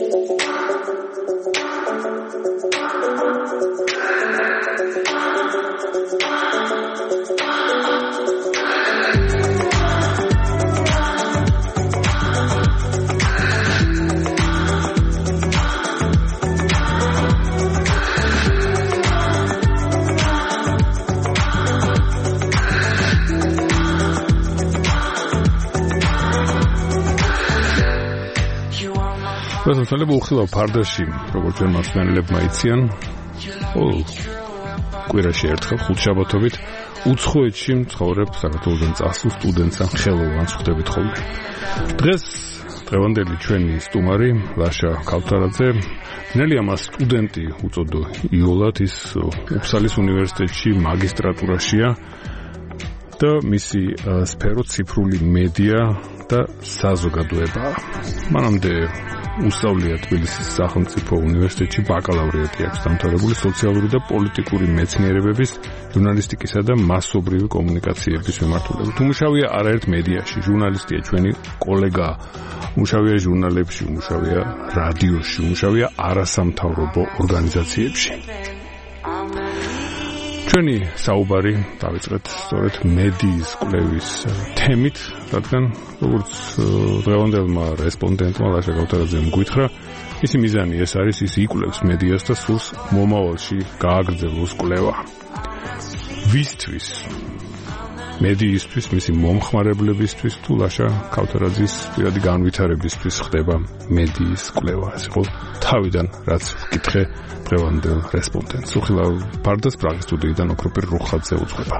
მოსმენელები უხილავ ფარდაში, როგორც ჩვენ მოსმენელებმა იციან, კვირაში ერთხელ ხუთშაბათობით უცხოეთში მცხოვრებ საქართველოსთან წასულ სტუდენტს ან ხელოვანს ხვდებით ხოლმე. დღევანდელი ჩვენი სტუმარი ლაშა ქავთარაძე, ნელი ამას სტუდენტი უწოდო იოლად, ის უფსალის უნივერსიტეტში მაგისტრატურაშია და მისი სფერო ციფრული მედია და საზოგადოებაა. მანამდე უსწავლია თბილისის სახელმწიფო უნივერსიტეტში, ბაკალავრიატი აქვს დამთავრებული სოციალური და პოლიტიკური მეცნიერებების, ჟურნალისტიკისა და მასობრივი კომუნიკაციების მიმართულებით. უმუშავია არაერთ მედიაში, ჟურნალისტია ჩვენი კოლეგა, უმუშავია ჟურნალებში, უმუშავია რადიოში, უმუშავია არასამთავრობო ორგანიზაციებში. ჩვენი საუბარი დავიწყეთ სწორედ მედიის კვლევის თემით, რადგან როგორც დღევანდელმა რესპონდენტმა ლაშა ქავთარაძემ გითხრა, მისი მიზანი ეს არის, ის იკვლევს მედიას და სურს მომავალში გააგრძელოს კვლევა. ვისთვის? მედიისთვის, მისი მომხმარებლებისთვის თუ ლაშა ქავთარაძის პირადი განვითარებისთვის ხდება მედიის კვლევა? ეს იყო თავიდან რაც ვკითხე დღევანდელ რესპონდენტს. უხილავ ფარდას პრაღის სტუდიიდან ოქროპირ რუხაძე უძღვება.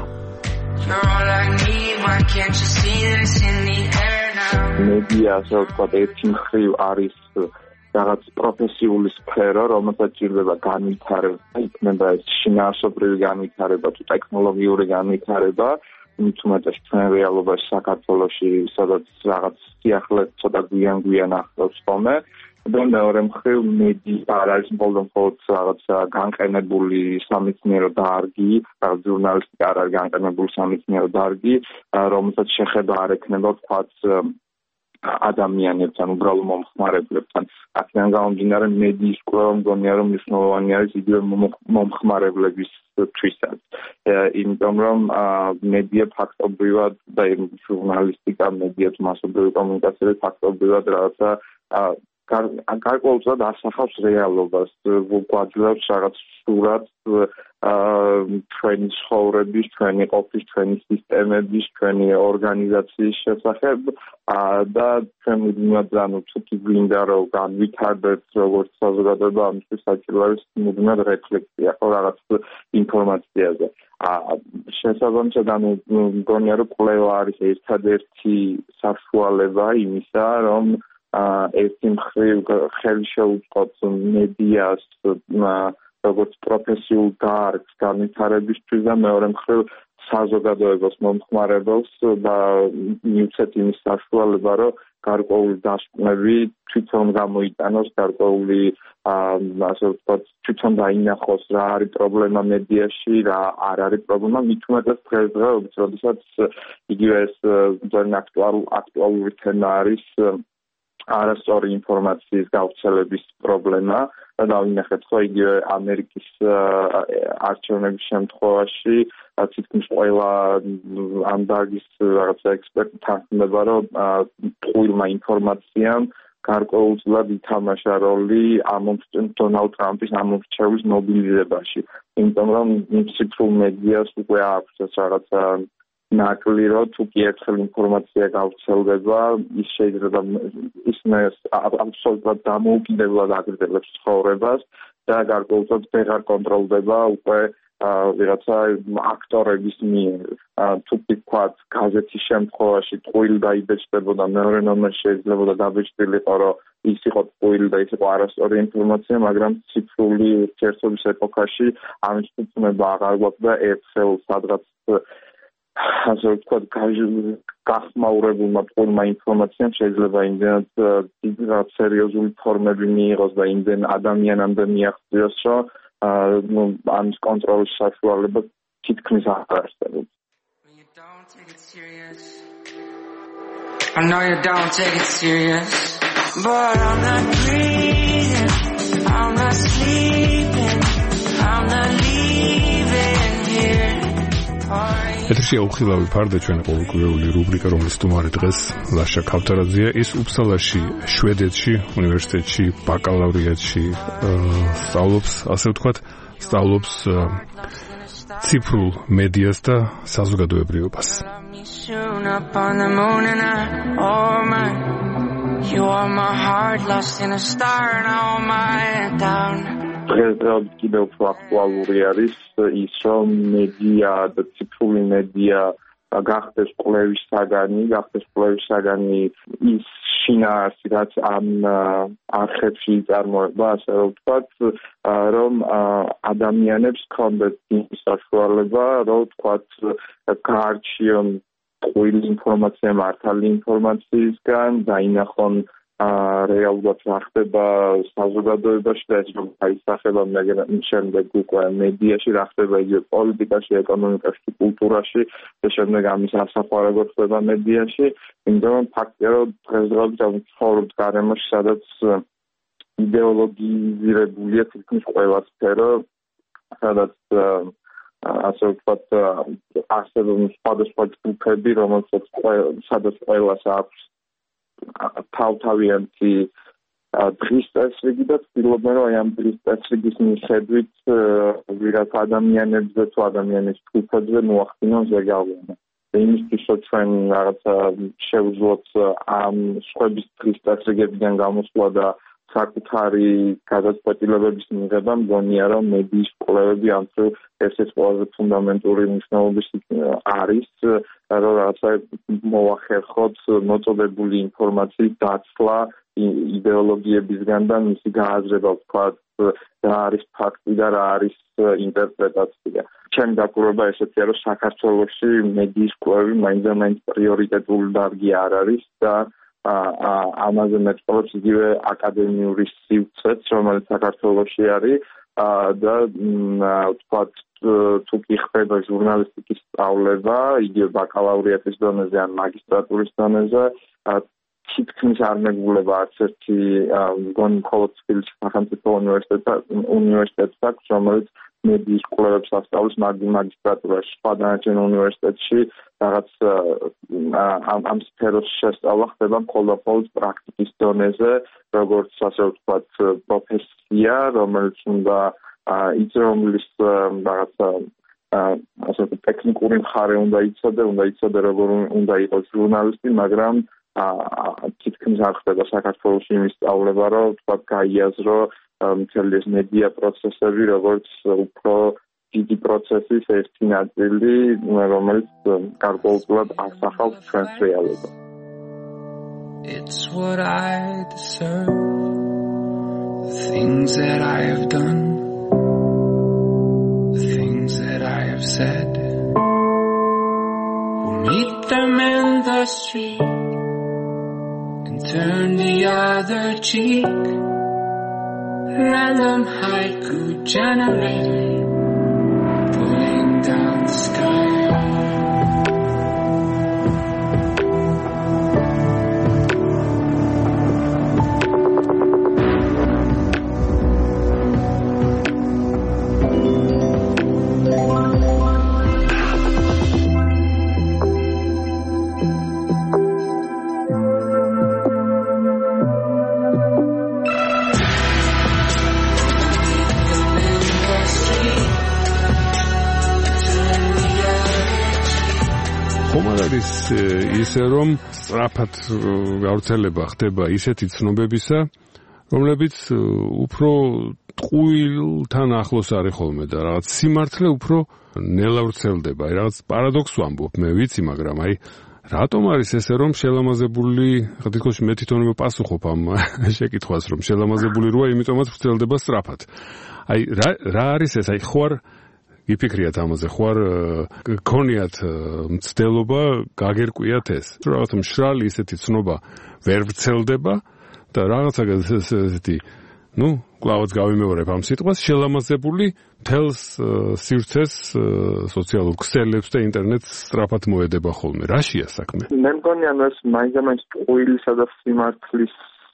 მედია, ასე ვთქვათ, ერთი მხრივ არის რაღაც პროფესიული სფერო, რომელსაც ჭირდება განვითარება, იქნება ეს შინაარსობრივი განვითარება თუ ტექნოლოგიური განვითარება. თუმცა ჩვენ რეალობაში საქართველოში სადაც რაღაც სიახლე ცოტა გვიან ახლავს ხოლმე. და მეორე მხრივ მედია არ არის მხოლოდ რაღაც განყენებული სამეცნიერო დარგი, რაღაც ჟურნალისტიკა არ არის განყენებული სამეცნიერო დარგი, რომელსაც შეხედა არ ექნება ვთქვათ ადამიანებთან, უბრალო მომხმარებლებთან. აქედან გამომდინარე მედიის კვლევა მგონია რომ მნიშვნელოვანი არის იგივე მომხმარებლებისთვისაც. იმიტომ რომ მედია ფაქტობრივად და ჟურნალისტიკა, მედია თუ მასობრივი კომუნიკაციები ფაქტობრივად რაღაცა გარკვეულწილად ასახავს რეალობას, გვაძლევს რაღაც სურათს ჩვენი ცხოვრების, ჩვენი ყოფის, ჩვენი სისტემების, ჩვენი ორგანიზაციის შესახებ და ჩვენ მუდმივად თუ გვინდა რომ განვითარდეთ როგორც საზოგადოება, ამისთვის საჭირო არის მუდმივად რეფლექსია, ხო რაღაც ინფორმაციაზე. შესაბამისად, მგონია რომ კვლევა არის ერთადერთი საშუალება იმისა, რომ ერთი მხრივ ხელი შეუწყოთ მედიას როგორც პროფესიულ დარგს განვითარებისთვის და მეორე მხრივ საზოგადოებას მომხმარებელს და მივცეთ იმის საშუალება, რომ გარკვეული დასკვნები თვითონ გამოიტანოს, გარკვეული ასე ვთქვათ, თვითონ დაინახოს რა არის პრობლემა მედიაში, რა არ არის პრობლემა, მით უმეტეს დღესდღეობით, როდესაც იგივე ეს ძალიან აქტუალური თემა არის არასწორი ინფორმაციის გავრცელების პრობლემა და დავინახეთ ხო იგივე ამერიკის არჩევნების შემთხვევაში თითქმის ყველა ამ დარგის რაღაცა ექსპერტი თანხმდება, რომ ტყუილმა ინფორმაციამ გარკვეულწილად ითამაშა როლი დონალდ ტრამპის ამომრჩევლის მობილიზებაში. იმიტომ რომ ციფრულ მედიას უკვე აქვს ეს რაღაცა ნაკლი, რომ თუ კი ერთხელ ინფორმაცია გავრცელდება, ის შეიძლება აბსოლუტურად დამოუკიდებლად აგრძელებს ცხოვრებას და გარკვეულწილად ვეღარ კონტროლდება უკვე ვიღაცა აქტორების მიერ. თუ კი ვთქვათ, გაზეთის შემთხვევაში ტყუილი დაიბეჭდებოდა, მეორე ნომერი შეიძლებოდა დაბეჭდილიყო, რომ ის იყო ტყუილი და ის იყო არასწორი ინფორმაცია, მაგრამ ციფრული ურთიერთობის ეპოქაში ამის თქმება აღარ გვაქვს და ერთხელ სადღაც ასე ვთქვათ, გახმაურებულმა ტყუილმა ინფორმაციამ შეიძლება იმდენად დიდ სერიოზული ფორმები მიიღოს და იმდენ ადამიანამდე მიაღწიოს, რომ ამის კონტროლის საშუალება თითქმის არ არსებობს. I know you don't take it serious. But I'm not breathing, I'm not sleeping, I'm not leaving here. ეთერში აუხილავი ფარდა ჩვენი ყოველკვირეული რუბრიკა, რომლის სტუმარი დღეს ლაშა ქავთარაძეა. ის უფსალაში, შვედეთში, უნივერსიტეტში, ბაკალავრიატში სწავლობს, ასე ვთქვათ, სწავლობს ციფრულ მედიას და საზოგადოებრიობას. დღესდღეობით კიდევ უფრო აქტუალური არის ის, რომ მედია და ციფრული მედია გახდეს კვლევის საგანი, ის შინაარსი, რაც ამ არხებში იწარმოება, ასე ვთქვათ, რომ ადამიანებს ჰქონდეთ საშუალება, რომ ვთქვათ, გაარჩიონ ყველი ინფორმაცია მართალი ინფორმაციისგან, დაინახონ რეალურად რა ხდება საზოგადოებაში და ეს რომ აისახება შემდეგ უკვე მედიაში, რა ხდება იგივე პოლიტიკაში, ეკონომიკაში, კულტურაში და შემდეგ ამის ასახვა როგორ ხდება მედიაში. იმიტომ ფაქტია, რომ დღესდღეობით ცხოვრობთ გარემოში, სადაც იდეოლოგიზირებულია თითქმის ყველა სფერო, სადაც ასე ვთქვათ, არსებობს სხვადასხვა ჯგუფები, სადაც ყველას აქვს თავთავიანთი დღის წესრიგი და ცდილობენ, რომ ამ დღის წესრიგის მიხედვით ვიღაც ადამიანებზე თუ ადამიანის ჯგუფებზე მოახდინონ ზეგავლენა. იმისთვის, რომ ჩვენ რაღაცა შევძლოთ ამ სხვების დღის წესრიგებიდან გამოსვლა და საკუთარი გადაწყვეტილებების მიღება, მგონია, რომ მედიის კვლევები ამ დროს ერთ-ერთი ყველაზე ფუნდამენტური მნიშვნელობის არის, რომ რაღაცა მოახერხოთ მოწოდებული ინფორმაციის დაცლა იდეოლოგიებისგან და მისი გააზრება, ვთქვათ, რა არის ფაქტი და რა არის ინტერპრეტაცია. ჩემი დაკვირვება ესეთია, რომ საქართველოში მედიის კვლევი მაინც პრიორიტეტული დარგი არ არის და ამაზე მეტყოლებს იგივე აკადემიური სივრცეც, რომელიც საქართველოში არის და ვთქვათ, თუ კი ხდება ჟურნალისტიკის სწავლება, იგივე ბაკალავრიატის დონეზე ან მაგისტრატურის დონეზე, თითქმის არ მეგულება არც ერთი მგონი მხოლოდ თბილისის სახელმწიფო უნივერსიტეტს აქვს, რომელიც მედიის კვლევებს ასწავლის მაგისტრატურაში. სხვა დანარჩენ უნივერსიტეტში რაღაც ამ სფეროს შესწავლა ხდება მხოლოდ პრაქტიკის დონეზე, როგორც ასე ვთქვათ, პროფესია, რომელიც უნდა რომლის რაღაცა ასე ტექნიკური მხარე უნდა იცოდე, როგორ უნდა იყოს ჟურნალისტი, მაგრამ თითქმის არ ხდება საქართველოში იმის სწავლება, რომ ვთქვათ, გაიაზრო მთელი ეს მედია პროცესები, როგორც უფრო დიდი პროცესის ერთი ნაწილი, რომელიც გარკვეულწილად ასახავს ჩვენს რეალობას. It's what I deserve, the things that I have done, the things that I have said. We'll meet them in the street and turn the other cheek. Random haiku generator pulling down the sky. ისე რომ სწრაფად გავრცელება ხდება ისეთი ცნობებისა, რომლებიც უფრო ტყუილთან ახლოს არის ხოლმე და რაღაც სიმართლე უფრო ნელა ვრცელდება. აი რაღაც პარადოქსს ვამბობ, მე ვიცი, მაგრამ აი რატომ არის ესე, რომ შელამაზებული, თითქოს მე თვითონვე პასუხობ ამ შეკითხვას, რომ შელამაზებული როა, იმიტომაც ვრცელდება სწრაფად. აი რა არის ეს? აი ხوار იფიქრიათ ამაზე, ხوار გქონიათ მცდელობა გაგერკვიათ ეს. რაღაცა მშრალი ისეთი ცნობა ვერ ვრცელდება და რაღაცა ესეთი, კლავაც გავიმეორებ ამ სიტყვას, შელამაზებული თელს სივრცეს, სოციალურ ქსელებს და ინტერნეტს სწრაფად მოედება ხოლმე. რაშია საქმე? მე მგონი, ეს მაინც ტყუილისა და სიმართლის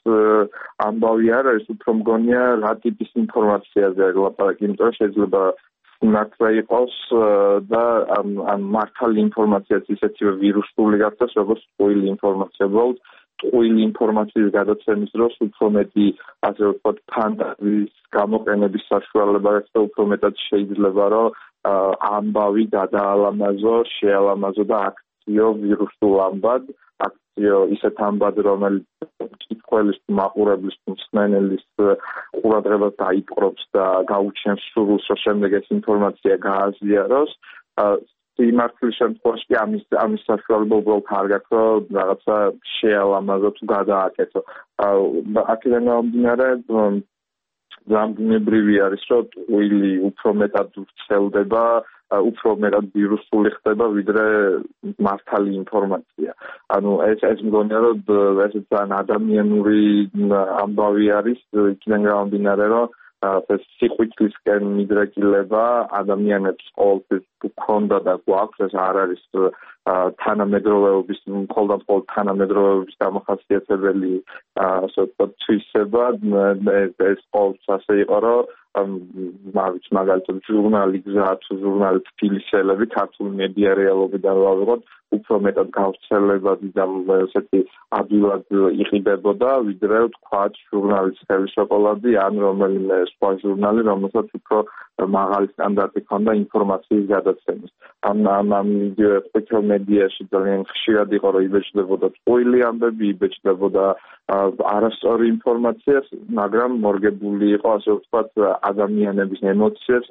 ამბავი არ არის, უფრო მგონია რა ტიპის ინფორმაციაზე ლაპარაკი, იმიტომ რომ შეიძლება მართლა იყოს და ამ მართალი ინფორმაციაც ისეთივე ვირუსული გახდეს, როგორც ტყუილი ინფორმაცია. უბრალოდ ტყუილი ინფორმაციის გადაცემის დროს უფრო მეტი, ასე ვთქვათ, ფანტაზიის გამოყენების საშუალება აქვს და უფრო მეტად შეიძლება, რომ ამბავი გადაალამაზო, შეალამაზო და აქციო ვირუსულ ამბად, აქციო ისეთ ამბად, რომელიც მკითხველის, მაყურებლის, მსმენელის ყურადღებას დაიპყრობს და გაუჩენს სურვილს, რომ შემდეგ ეს ინფორმაცია გააზიაროს. სიმართლის შემთხვევაში ამის საშუალება უბრალოდ არ გაქვს, რომ რაღაცა შეალამაზო თუ გადააკეთო. აქედან გამომდინარე, ძალიან ბუნებრივი არის, რომ ტყუილი უფრო მეტად ვრცელდება, უფრო მეტად ვირუსული ხდება, ვიდრე მართალი ინფორმაცია. ანუ ეს მგონია, რომ ეს ძალიან ადამიანური ამბავი არის, იქიდან გამომდინარე, რომ ეს სიყვირულისკენ მიდრეკილება ადამიანებს ყოველთვის გქონდა და გვაქვს, ეს არ არის თანამედროვეობის, მხოლოდ თანამედროვეობის დამახასიათებელი ასე ვთქვათ თვისება. ეს ყოველთვის ასე იყო, რომ მაგალითად ჟურნალი გზა თუ ჟურნალი თბილისელები ქართული მედია რეალობიდან ვავიღოთ, უფრო მეტად გავრცელებადი და ესეთი ადვილად იყიდებოდა, ვიდრე ვთქვათ ჟურნალი ცხელი შოკოლადი ან რომელიმე სხვა ჟურნალი, რომელსაც უფრო მაღალი სტანდარტი ჰქონდა ინფორმაციის გადაცემის. ამ სოციალურ მედიაში ძალიან ხშირად იყო, რომ იბეჭდებოდა ტყუილი ამბები, იბეჭდებოდა არასწორი ინფორმაცია, მაგრამ მორგებული იყო, ასე ვთქვათ, ადამიანების ემოციებს,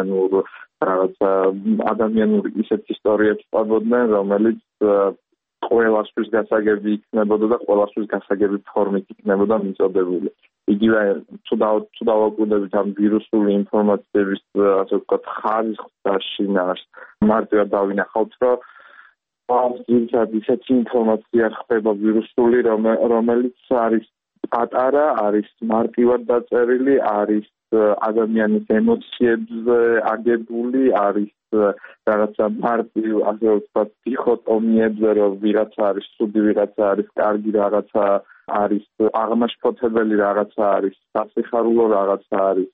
ადამიანურ ისეთ ისტორიებს ყვებოდნენ, რომელიც ყველასთვის გასაგები იქნებოდა და ყველასთვის გასაგები ფორმით იქნებოდა მიწოდებული. იგივე თუ დავაკვირდებით ამ ვირუსული ინფორმაციების, ასე ვთქვათ, ხარისხს და შინაარს, მარტივად დავინახავთ, რომ ძირითადად ისეთი ინფორმაცია ხდება ვირუსული, რომელიც არის პატარა, არის მარტივად დაწერილი, არის ადამიანის ემოციებზე აგებული, არის რაღაცა მარტივ, ასე ვთქვათ, დიქოტომიებზე, რომ ვიღაცა არის ცუდი, ვიღაცა არის კარგი, რაღაცა არის აღმაშფოთებელი, რაღაცა არის სასიხარულო, რაღაცა არის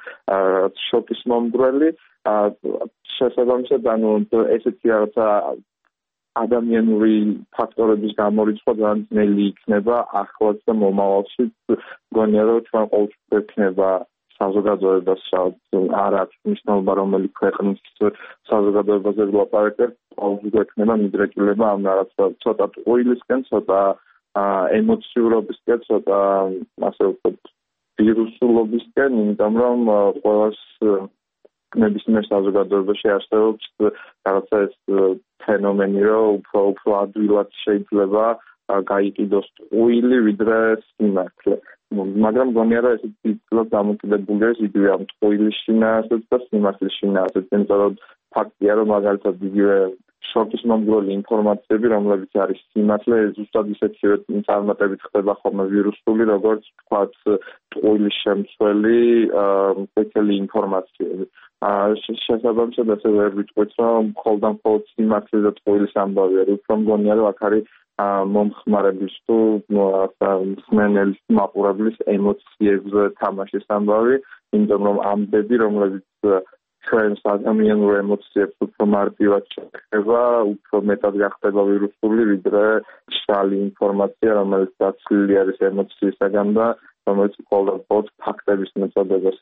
შოკის მომგვრელი. შესაბამისად, ესეთი რაღაცა ადამიანური ფაქტორების გამორიცხვა ძალიან ძნელი იქნება ახლაც და მომავალში. მგონია, რომ ჩვენ ყოველთვის გვექნება საზოგადოებას, არ აქვს მნიშვნელობა, რომელი ქვეყნის საზოგადოებაზე ვლაპარაკებ, ყოველთვის გვექნება მიდრეკილება ამ რაღაცა ცოტა ტყუილისკენ, ცოტა ემოციურობისკენ, ცოტა ასე ვთქვათ, ვირუსულობისკენ, იმიტომ რომ ყველას ნებისმიერ საზოგადოებაში არსებობს რაღაცა ეს ფენომენი, რომ უფრო ადვილად შეიძლება გაიყიდოს ტყუილი, ვიდრე სიმართლე. მაგრამ მგონია, რომ ეს დიდად დამოკიდებული არის იგივე ამ ტყუილის შინაარსზე და სიმართლის შინაარსზე, იმიტომ რომ ფაქტია, რომ მაგალითად იგივე შოკის მომგვრელი ინფორმაციები, რომლებიც არის სიმართლე, ზუსტად ისეთივე წარმატებით ხდება ხოლმე ვირუსული, როგორც ვთქვათ, ტყუილის შემცველი მკეთელი ინფორმაციები. შესაბამისად, ასე ვერ ვიტყვით, რომ მხოლოდ სიმართლე და ტყუილის ამბავი არის, უფრო მგონია, რომ აქ არის მომხმარებლის თუ მსმენელის, მაყურებლის ემოციებზე თამაშის ამბავი, იმიტომ რომ ამბები, რომლებიც ჩვენს ადამიანურ ემოციებს უფრო მარტივად შეეხება, უფრო მეტად გახდება ვირუსული, ვიდრე მშრალი ინფორმაცია, რომელიც დაცლილი არის ემოციისაგან და რომელიც მხოლოდ ფაქტების მოწოდებას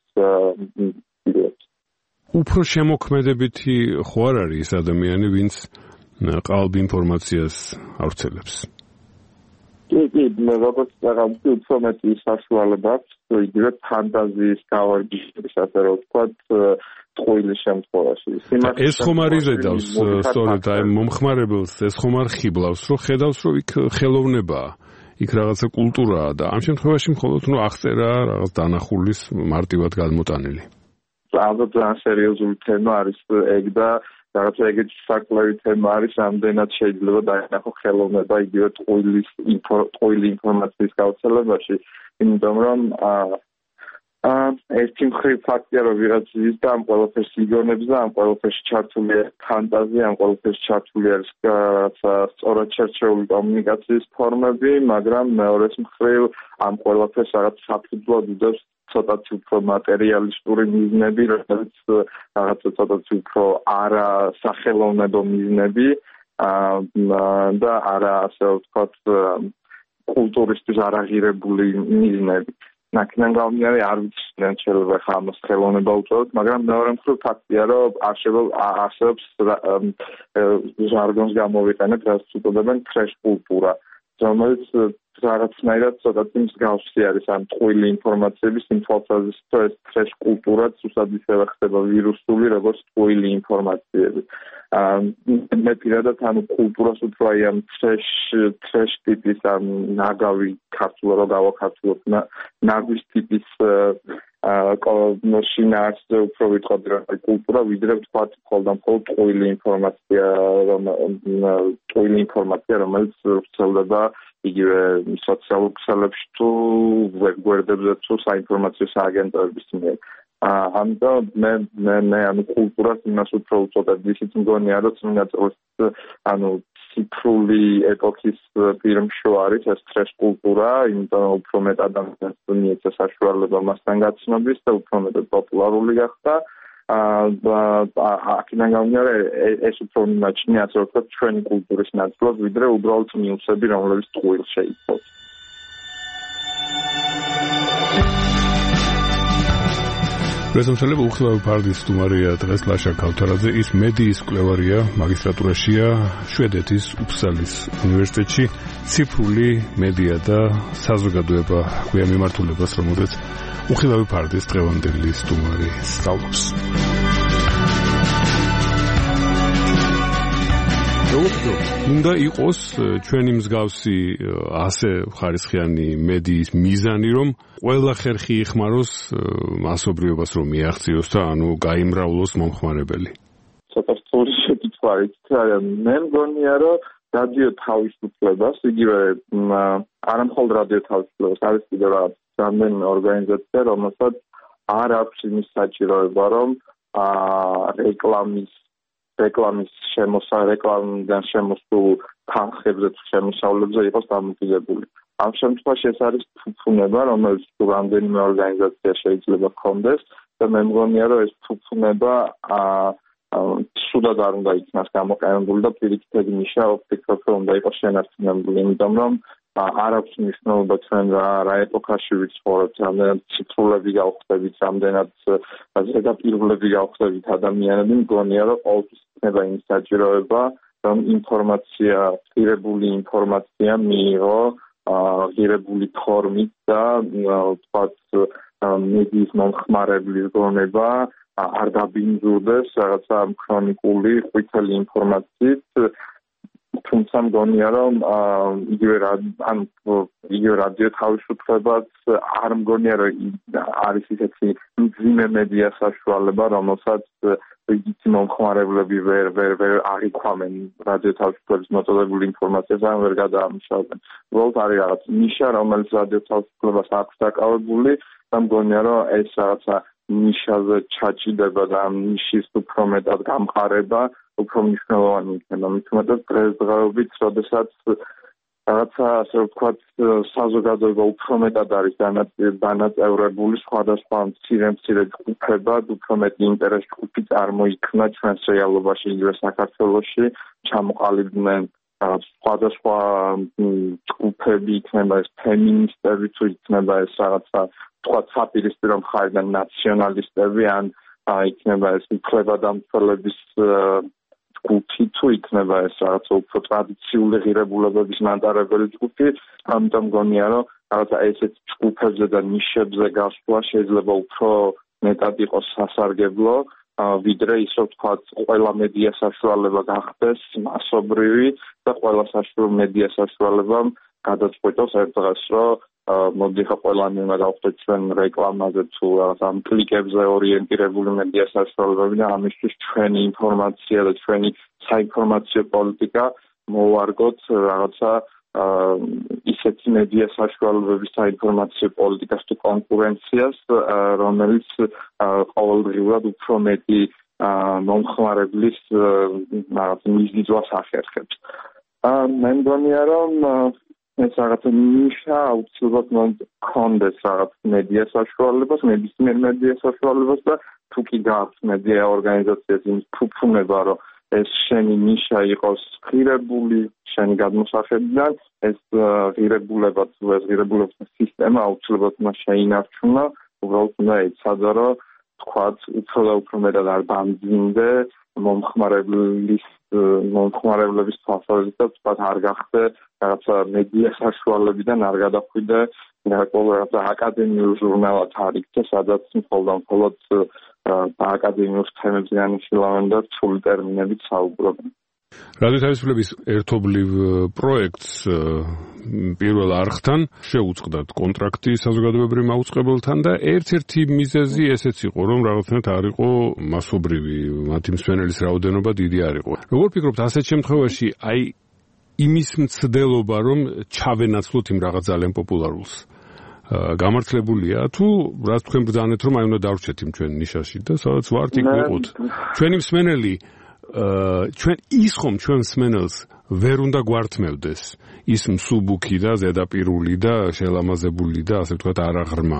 იღებს. უფრო შემოქმედებითი ხო არ არის ის ადამიანი, ვინც ყალბ ინფორმაციას ავრცელებს? კი, როგორც რაღაცა უფრო მეტი საშუალება აქვს, იგივე ფანტაზიის გავარჯიშების, ასე რომ ვთქვათ, ტყუილის შემთხვევაში. ეს ხომ არ იზედავს სწორედ აი მომხმარებელს, ეს ხომ არ ხიბლავს, რომ ხედავს, რომ იქ ხელოვნებაა, იქ რაღაცა კულტურაა და ამ შემთხვევაში მხოლოდ აღწერა რაღაც დანახულის მარტივად გადმოტანილი. ალბათ ძალიან სერიოზული თემა არის ეგ და რაღაცა ეგეთი საკლავი თემა არის, ამდენად შეიძლება დაინახო ხელოვნება იგივე ტყუილი ინფორმაციის გავრცელებაში, იმიტომ რომ ერთი მხრივ ფაქტია, რომ ვიღაც ზის და ამ ყველაფერს იგონებს და ამ ყველაფერს ჩართული ფანტაზია, ამ ყველაფერს ჩართული არის სწორად შერჩეული კომუნიკაციის ფორმები, მაგრამ მეორეს მხრივ ამ ყველაფერს რაღაც საფუძვლად უდევს ცოტათი უფრო მატერიალისტური მიზნები, რომელიც რაღაცა ცოტათი უფრო არა სახელოვნებო მიზნები და არა ასე ვთქვათ კულტურისთვის არაღირებული მიზნები. Naknan გამომდინარე არ ვიცი შეიძლება ხა ამას ხელოვნება უწოდოთ, მაგრამ მეორე მხრივ ფაქტია, რომ არსებობს ჟარგონს გამოვიყენებ, რაც უწოდებენ trash კულტურა, რომელიც რაღაცნაირად ცოტათი მსგავსი არის ამ ტყუილი ინფორმაციების იმ თვალსაზრისით, რომ ეს trash კულტურაც უსად ისევე ხდება ვირუსული, როგორც ტყუილი ინფორმაციები. მე პირადად ამ კულტურას უფრო აი ამ trash ტიპის ამ ნაგავი ქართულად რო გავაქართულოთ ნაგვის ტიპის შინაარსზე უფრო ვიტყოდი რომ აი კულტურა ვიდრე ვთქვათ მხოლოდ ტყუილი ინფორმაცია რომელიც ვრცელდება იგივე სოციალურ ქსელებში თუ ვებგვერდებზე თუ საინფორმაციო სააგენტოების მიერ ამიტომ მე ამ კულტურას იმას უფრო უწოდებდი, ისიც მგონია, რომ წინა წელს ციფრული ეპოქის პირმშო არის ეს trash კულტურა, იმიტომ უფრო მეტ ადამიანს მიეცა საშუალება მასთან გაცნობის და უფრო მეტად პოპულარული გახდა. აქედან გამომდინარე, ეს უფრო მიმაჩნია, ასე ვთქვათ, ჩვენი კულტურის ნაწილად, ვიდრე უბრალოდ ნიუსები, რომლებიც ტყუილ შეიცვალა. პრეზიდენტი უხილავი პარტიის სტუმარია დღეს ლაშა ქავთარაძე, ის მედიის მკვლევარია, მაგისტრატურაშია შვედეთის უფსალის უნივერსიტეტში, ციფრული მედია და საზოგადოება გვია მიმართულებას, რომელზეც უხილავი პარტიის დღევანდელი სტუმარი სწავლობს. უნდა იყოს ჩვენი მსგავსი ასე ხარისხიანი მედიის მიზანი, რომ ყველა ხერხი იხმაროს მასობრივობას რომ მიაღწიოს და გაიმრავლოს მომხმარებელი. ცოტა სწორი შეკითხვა არის. მე მგონია, რომ რადიო თავისუფლებას, იგივე არა მხოლოდ რადიო თავისუფლებას, არის კიდევ რაღაც რამდენიმე ორგანიზაცია, რომელსაც არ აქვს იმის საჭიროება, რომ რეკლამიდან შემოსულ თანხებზე თუ შემოსავლებზე იყოს დამოკიდებული. ამ შემთხვევაში ეს არის ფუფუნება, რომელიც რამდენიმე ორგანიზაცია შეიძლება ჰქონდეს და მე მგონია, რომ ეს ფუფუნება სულად არ უნდა იქნას გამოყენებული და პირიქითად ნიშნა ვფიქრობ, რომ უნდა იყოს შენარჩუნებული, იმიტომ რომ არ აქვს მნიშვნელობა ჩვენ რა ეპოქაში ვიცხოვრობთ, რამდენად ციფრულები გავხდებით, რამდენად ზედაპირულები გავხდებით ადამიანები, მგონია, რომ ყოველთვის იქნება იმის საჭიროება, რომ ღირებული ინფორმაცია მიიღო ღირებული ფორმით და ვთქვათ მედიის მომხმარებლის გონება არ დაბინძურდეს რაღაცა ქრონიკული ყვითელი ინფორმაციით, თუმცა მგონია, რომ იგივე რადიო თავისუფლებაც არ მგონია, რომ არის ისეთი მძიმე მედია საშუალება, რომელსაც იგივე მომხმარებლები ვერ აღიქვამენ რადიო თავისუფლების მოწოდებული ინფორმაციას ან ვერ გადაამუშავებენ. უბრალოდ არის რაღაც ნიშა, რომელიც რადიო თავისუფლებას აქვს დაკავებული და მგონია, რომ ეს რაღაცა ნიშაზე ჩაჭიდება და ამ ნიშის უფრო მეტად გამყარება უფრო მნიშვნელოვანი იქნება. მით უმეტეს დღესდღეობით, როდესაც რაღაცა ასე ვთქვათ, საზოგადოება უფრო მეტად არის დანაწევრებული სხვადასხვა მცირე ჯგუფებად, უფრო მეტი ინტერეს ჯგუფი წარმოიქმნა ჩვენს რეალობაში, იგივე საქართველოში, ჩამოყალიბდნენ სხვადასხვა ჯგუფები, იქნება ეს ფემინისტები, თუ იქნება ეს რაღაცა ვთქვათ საპირისპირო მხარიდან ნაციონალისტები, ან იქნება ეს უფლებადამცველების ჯგუფი, თუ იქნება ეს რაღაცა უფრო ტრადიციული ღირებულებების მატარებელი ჯგუფი, ამიტომ მგონია, რომ რაღაცა ესეთ ჯგუფებზე და ნიშებზე გასვლა შეიძლება უფრო მეტად იყოს სასარგებლო, ვიდრე ის რომ ვთქვათ ყველა მედია საშუალება გახდეს მასობრივი და ყველა მედია საშუალებამ გადაწყვეტოს ერთ დღეს, რომ მოდი ხა ყველანი უნდა გავხდეთ ჩვენ რეკლამაზე თუ ამ კლიკებზე ორიენტირებული მედია საშუალებები და ამისთვის ჩვენი ინფორმაცია და ჩვენი საინფორმაციო პოლიტიკა მოვარგოთ რაღაცა ისეთი მედია საშუალებების საინფორმაციო პოლიტიკას თუ კონკურენციას, რომელიც ყოველდღიურად უფრო მეტი მომხმარებლის რაღაც მიზნას ახერხებს. მე მგონია რომ ეს რაღაც ნიშა აუცილებლად მქონდეს რაღაც მედია საშუალებას, ნებისმიერ მედია საშუალებას და თუ კი გააქვს მედია ორგანიზაციას იმის ფუფუნება, რომ ეს შენი ნიშა იყოს ღირებული შენი გადმოსახედიდან, ეს ღირებულება თუ ეს ღირებულების სისტემა აუცილებლად უნდა შეინარჩუნა, უბრალოდ უნდა ეცადა, რომ თქვათ უფრო და უფრო მეტად არ დამძიმდე მომხმარებლების თვალსაზრისით და თქვათ არ გახდე რაღაცა მედია საშუალებიდან არ გადახვიდე რაღაცა აკადემიურ ჟურნალად არ იქცე, სადაც მხოლოდ აკადემიურ თემებზე განიხილავენ და რთული ტერმინებით საუბრობენ. რადიო თავისუფლების ერთობლივ პროექტს პირველ არხთან შეუწყდათ კონტრაქტი საზოგადოებრივ მაუწყებელთან და ერთ-ერთი მიზეზი ესეც იყო, რომ რაღაცნაირად არ იყო მასობრივი, მათი მსმენელის რაოდენობა დიდი არ იყო. როგორ ფიქრობთ, ასეთ შემთხვევაში იმის მცდელობა, რომ ჩავენაცვლოთ იმ რაღაც ძალიან პოპულარულს გამართლებულია თუ რაც თქვენ ბრძანეთ, რომ უნდა დავრჩეთ იმ ჩვენ ნიშაში და სადაც ვართ იქ ვიყოთ. ჩვენი მსმენელი ჩვენ ის ხომ ჩვენ მსმენელს ვერ უნდა გვართმევდეს ის მსუბუქი და ზედაპირული და შელამაზებული და ასე ვთქვათ არაღრმა.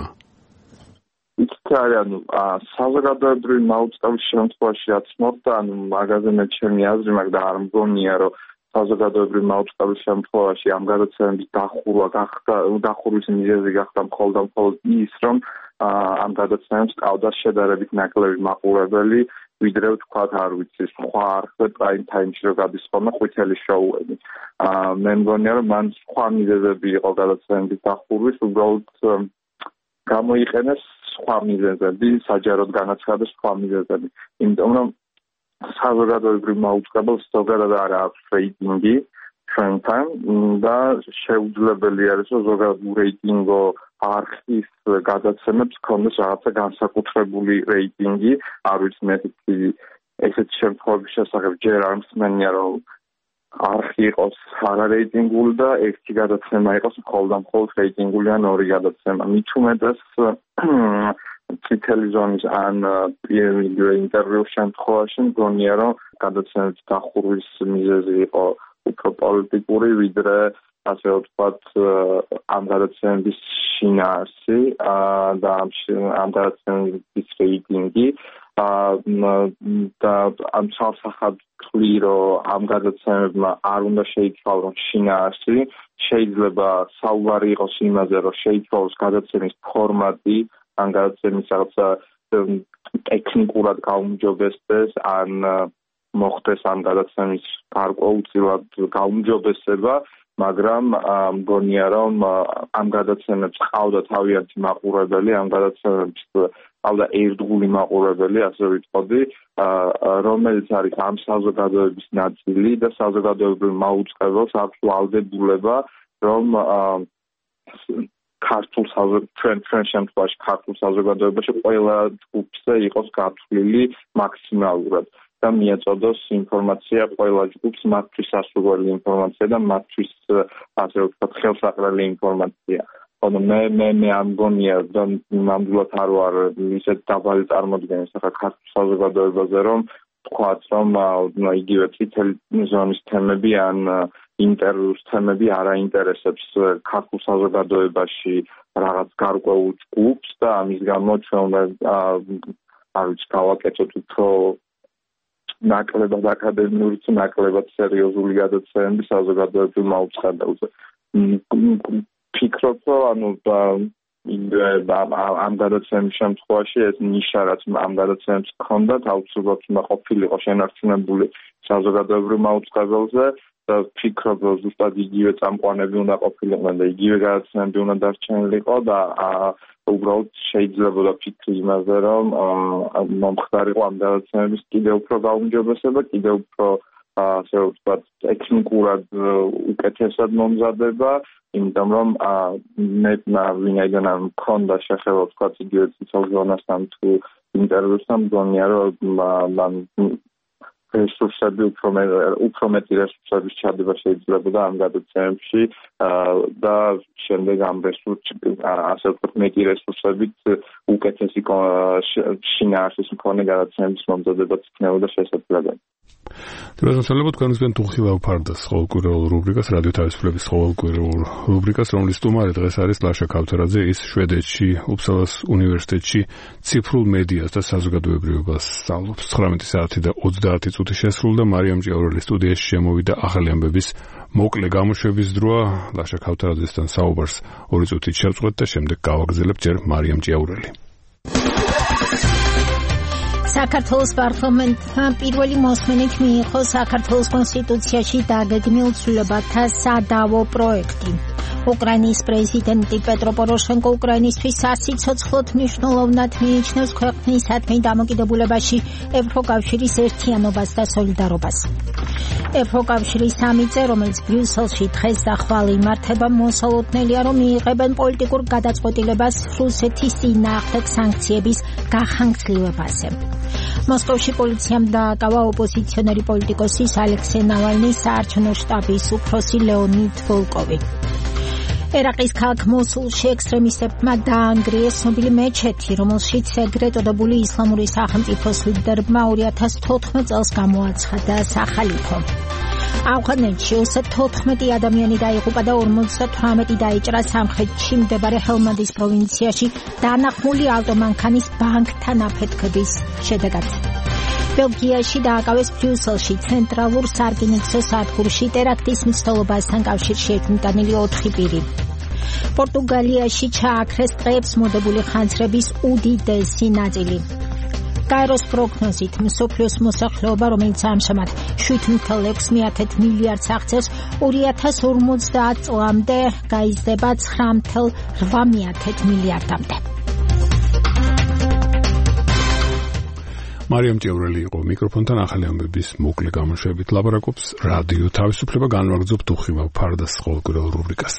ანუ საზოგადოებრივი მაუწყებლის შემთხვევაში რაც მოხდა, ანუ მაგაზე მე ჩემი აზრი მაქვს და არ მგონია, რომ საზოგადოებრივი მაუწყებლის შემთხვევაში ამ გადაცემების დახურვის მიზეზი გახდა მხოლოდ ის, რომ ამ გადაცემებს ყავდა შედარებით ნაკლები მაყურებელი, ვიდრე ვთქვათ, არ ვიცი, სხვა არხზე პრაიმ თაიმში რო გადის ხოლმე ყვითელი შოუები. მე მგონია, რომ მან სხვა მიზეზები იყო გადაცემების დახურვის, უბრალოდ გამოიყენეს სხვა მიზეზები, საჯაროდ განაცხადეს სხვა მიზეზები. იმიტომ რომ საზოგადოებრივ მაუწყებელს ზოგადად არ აქვს რეიტინგი ჩვენთან და შეუძლებელი არის, რომ ზოგადად ურეიტინგო არხის გადაცემებს ქონდეს რაღაცა განსაკუთრებული რეიტინგი. არ ვიცი, მე ესეთ შემთხვევების შესახებ ჯერ არ მსმენია, რომ არხი იყოს არარეიტინგული და ერთი გადაცემა იყოს მხოლოდ რეიტინგული ან ორი გადაცემა. მით უმეტეს წითელი ზონის ან პირველ ინტერვიუს შემთხვევაში მგონია, რომ გადაცემების დახურვის მიზეზი იყო უფრო პოლიტიკური, ვიდრე ასე ვთქვათ, ამ გადაცემების შინაარსი და ამ გადაცემების რეიტინგი და ამ ცალსახად ვთვლი, რომ ამ გადაცემებმა არ უნდა შეიცვალონ შინაარსი, შეიძლება საუბარი იყოს იმაზე, რომ შეიცვალოს გადაცემის ფორმატი, ან გადაცემის რაღაცა ტექნიკურად გაუმჯობესდეს, ან მოხდეს ამ გადაცემის გარკვეულწილად გაუმჯობესება, მაგრამ მგონია, რომ ამ გადაცემებს ყავდა თავიანთი მაყურებელი, ამ გადაცემებს ყავდა ერთგული მაყურებელი, ასე ვიტყოდი, რომელიც არის ამ საზოგადოების ნაწილი და საზოგადოებრივ მაუწყებელს აქვს ვალდებულება, რომ ჩვენ შემთხვევაში ქართულ საზოგადოებაში ყველა ჯგუფზე იყოს გათვლილი მაქსიმალურად და მიეწოდოს ინფორმაცია ყველა ჯგუფს მათთვის სასურველი ინფორმაცია და მათთვის ასე ვთქვათ ხელსაყრელი ინფორმაცია. მე ამ მგონია და ნამდვილად არ ვარ ისეთ დაბალი წარმოდგენის ახლა ქართულ საზოგადოებაზე, რომ ვთქვათ, რომ იგივე წითელი ზონის თემები ან ინტერვიუს თემები არ აინტერესებს ქართულ საზოგადოებაში რაღაც გარკვეულ ჯგუფს და ამის გამო ჩვენ უნდა არ ვიცი გავაკეთოთ უფრო ნაკლებად აკადემიური თუ ნაკლებად სერიოზული გადაცემები საზოგადოებრივ მაუწყებელზე. ფიქრობ, რომ ამ გადაცემის შემთხვევაში ეს ნიშა, რაც ამ გადაცემებს ჰქონდათ, აუცილებლად უნდა ყოფილიყო შენარჩუნებული საზოგადოებრივ მაუწყებელზე და ფიქრობ, რომ ზუსტად იგივე წამყვანები უნდა ყოფილიყვნენ და იგივე გადაცემები უნდა დარჩენილიყო და უბრალოდ შეიძლებოდა ფიქრი იმაზე, რომ მომხდარიყო ამ გადაცემების კიდევ უფრო გაუმჯობესება, კიდევ უფრო ასე ვთქვათ, ტექნიკურად უკეთესად მომზადება, იმიტომ რომ მე ვინაიდან მქონდა შეხება ვთქვათ იგივე ციცელ ზონასთან თუ ინტერვიუსთან, მგონია, რომ რესურსები უფრო მეტი რესურსების ჩადება შეიძლებოდა ამ გადაცემებში და შემდეგ ამ ასე ვთქვათ მეტი რესურსებით უკეთესი შინაარსის მქონე გადაცემის მომზადებაც იქნებოდა შესაძლებელი. Თუმცა თქვენ თუხილავ ფარდას ყოველკვირეულ რუბრიკას, რადიო თავისუფლების ყოველკვირეულ რუბრიკას, რომლის სტუმარი დღეს არის ლაშა ქავთარაძე, ის შვედეთში, უფსალას უნივერსიტეტში ციფრულ მედიას და საზოგადოებრივობას სწავლობს. 19 საათი და 30 წუთი შესრულდა, მარიამ ჭიაურელის სტუდიაში შემოვიდა ახალი ამბების მოკლე გამოშვების დროა. ლაშა ქავთარაძესთან საუბარს 2 წუთით შევწყვეტ და შემდეგ გავაგრძელებთ ჯერ მარიამ ჭიაურელი. საქართველოს პარლამენტმა პირველი მოსმენით მიიღო საქართველოს კონსტიტუციაში დაგეგმილ ცვლილებათა სადავო პროექტი. უკრაინის პრეზიდენტი პეტრո პოროშენკო უკრაინისთვის სასიცოცხლოდ მნიშვნელოვნად მიიჩნევს ქვეყნისადმი დამოკიდებულებაში ევროკავშირის ერთიანობას და სოლიდარობას. ევროკავშირის სამიტზე, რომელიც ბრიუსელში დღეს ახვალ იმართება, მოსალოდნელია, რომ მიიღებენ პოლიტიკურ გადაწყვეტილებას რუსეთის წინააღმდეგ სანქციების გახანგრძლივებაზე. მოსკოვში პოლიციამ დააკავა ოპოზიციონერი პოლიტიკოსის ალექსეი ნავალნის საარჩევნო შტაბის უფროსი ლეონიდ ვოლკოვი. ერაყის ქალაქ მოსულში ექსტრემისტებმა დაანგრიეს ცნობილი მეჩეთი, რომელშიც ეგრეთ წოდებული ისლამური სახელმწიფოს ლიდერებმა 2014 წელს გამოაცხადა სახალიფო. ავღანეთში 14 ადამიანი დაიღუპა და 58 დაიჭრა სამხრეთში მდებარე ჰელმანდის პროვინციაში დანახმული ავტომანქანის ბანკთან აფეთქების შედეგად. ბელგიაში დააკავეს ბრიუსელში ცენტრალურ სარკინიგზო სადგურში ტერაქტის მცდელობასთან კავშირში ეთნიკანილი 4 პირი. პორტუგალიაში ჩააქრეს ტყეებს მოდებული ხანძრების უდიდესი ნაწილი. გაეროს პროგნოზით მსოფლიოს მოსახლეობა, რომელიც ამჟამად 7.6 მილიარდს აღწევს, 2050 წლამდე გაიზრდება 9.8 მილიარდამდე. მარიამ ჭიაურელი იყო მიკროფონთან ახალი ამბების მოკლე გამოშვებით. ლაპარაკობს რადიო თავისუფლება, განვაგრძობ თუხილავ ფარდას ყოველკვირეულ რუბრიკას.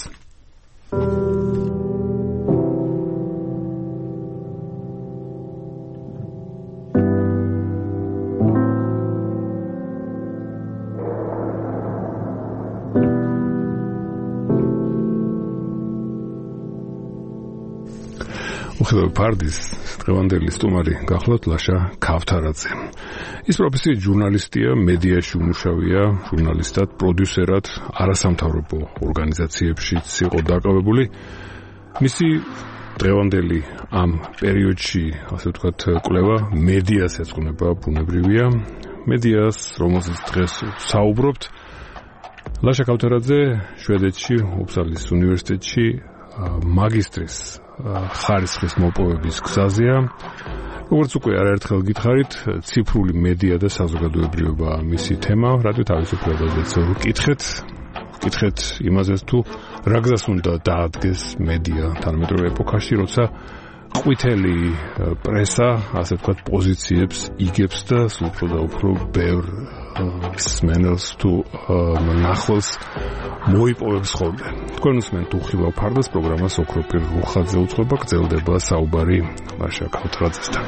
ფარდის დღევანდელი სტუმარი გახლავთ ლაშა ქავთარაძე. ის პროფესიით ჟურნალისტია, მედიაში უმუშავია, ჟურნალისტად, პროდიუსერად, არასამთავრობო ორგანიზაციებშიც იყო დაკავებული. მისი დღევანდელი ამ პერიოდში, ასე ვთქვათ, კვლევა მედიას ეძღვნება, ბუნებრივია. მედიას, რომელზეც დღეს საუბრობთ. ლაშა ქავთარაძე შვედეთში, უფსალის უნივერსიტეტში მაგისტრის ხარისხის მოპოვების გზაზეა. როგორც უკვე არაერთხელ გითხარით, ციფრული მედია და საზოგადოებრიობა მისი თემა. რადიო თავისუფლებაზეც ვკითხეთ იმაზეც თუ რა გზას უნდა დაადგეს მედია თანამედროვე ეპოქაში, როცა ყვითელი პრესა, ასე ვთქვათ, პოზიციებს იგებს და სულ უფრო და უფრო ბევრ მსმენელს თუ ნახველს მოიპოვებს ხოლმე. თქვენ უსმენთ უხილავ ფარდას პროგრამას ოქროპირ რუხაძე უწყება, გრძელდება საუბარი ლაშა ქავთარაძესთან.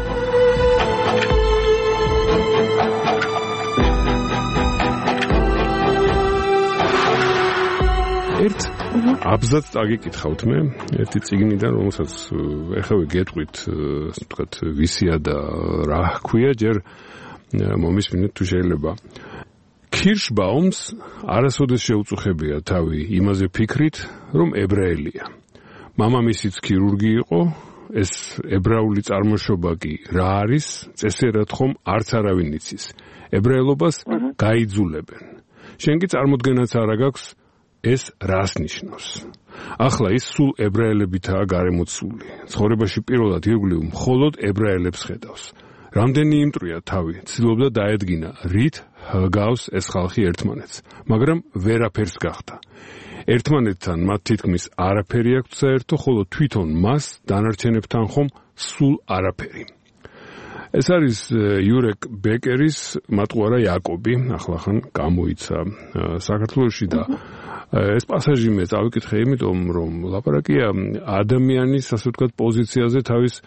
ერთ აბზაცს წაგიკითხავთ მე, ერთი წიგნიდან, რომელსაც ეხლა გეტყვით, ასე ვთქვათ, ვისია და რა ჰქვია, ჯერ მომისმინეთ თუ შეიძლება. ქირშბაუმს არასოდეს შეუწუხებია თავი იმაზე ფიქრით, რომ ებრაელია. მამამისიც ქირურგი იყო, ეს ებრაული წარმოშობა კი რა არის, წესერად ხომ არც არავინ იცის. ებრაელობას გაიძულებენ. შენ კი წარმოდგენაც არ აქვს ეს რას ნიშნავს. ახლა ის სულ ებრაელებითაა გარემოცული. ცხოვრებაში პირველად ირგვლივ მხოლოდ ებრაელებს ხედავს. რამდენი იმტრია თავი, ცდილობდა დაედგინა, რით ჰგავს ეს ხალხი ერთმანეთს, მაგრამ ვერაფერს გახდა. ერთმანეთთან მათ თითქმის არაფერი აქვს საერთო, ხოლო თვითონ მას დანარჩენებთან ხომ სულ არაფერი. ეს არის იურეკ ბეკერის მატყუარა იაკობი, ახლახან გამოიცა საქართველოში და ეს პასაჟი მე წავიკითხე, იმიტომ რომ ლაპარაკია ადამიანის, ასე ვთქვათ, პოზიციაზე თავის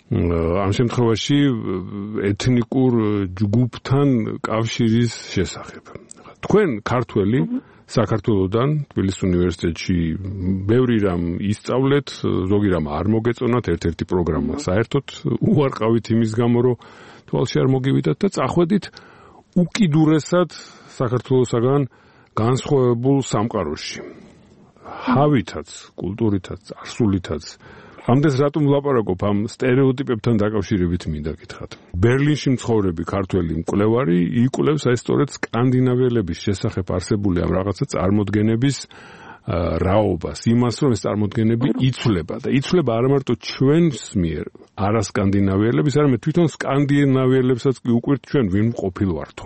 ამ შემთხვევაში ეთნიკურ ჯგუფთან კავშირის შესახებ. თქვენ ქართველი საქართველოსდან თბილისის უნივერსიტეტში ბევრი რამ ისწავლეთ, ზოგი რამ არ მოგეწონათ, ერთ-ერთი პროგრამა საერთოდ უარყავით იმის გამო, რომ თვალში არ მოგივიდათ და წახვედით უკიდურესად საქართველოსაგან განსხვავებულ სამყაროში. ჰავითაც, კულტურითაც, წარსულითაც. ამდენს რატომ ვლაპარაკობ ამ სტერეოტიპებთან დაკავშირებით მინდა გითხრათ. ბერლინში მცხოვრები ქართველი მკვლევარი იკვლევს აი სწორედ სკანდინავიელების შესახებ არსებული ამ რაღაცა წარმოდგენების რაობას, იმას, რომ ეს წარმოდგენები იცვლება და იცვლება არა მარტო ჩვენს მიერ, არასკანდინავიელების, არამედ თვითონ სკანდინავიელებსაც კი უკვირთ ჩვენ ვინ ყოფილვართო.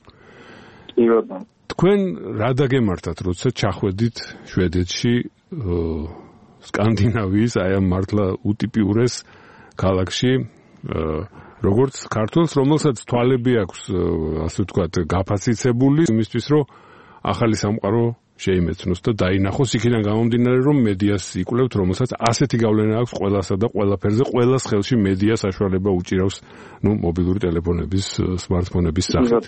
თქვენ რა დაგემართათ, როცა ჩახვედით შვედეთში სკანდინავიის აი ამ მართლა უტიპიურეს ქალაქში, როგორც ქართველს, რომელსაც თვალები აქვს, ასე ვთქვათ, გაფაციცებული იმისთვის, რომ ახალი სამყარო შეიმეცნოს და დაინახოს, იქიდან გამომდინარე, რომ მედიას იკვლევთ, რომელსაც ასეთი გავლენა აქვს ყველასა და ყველაფერზე, ყველას ხელში მედია საშუალება უჭირავს, მობილური ტელეფონების, სმარტფონების სახით.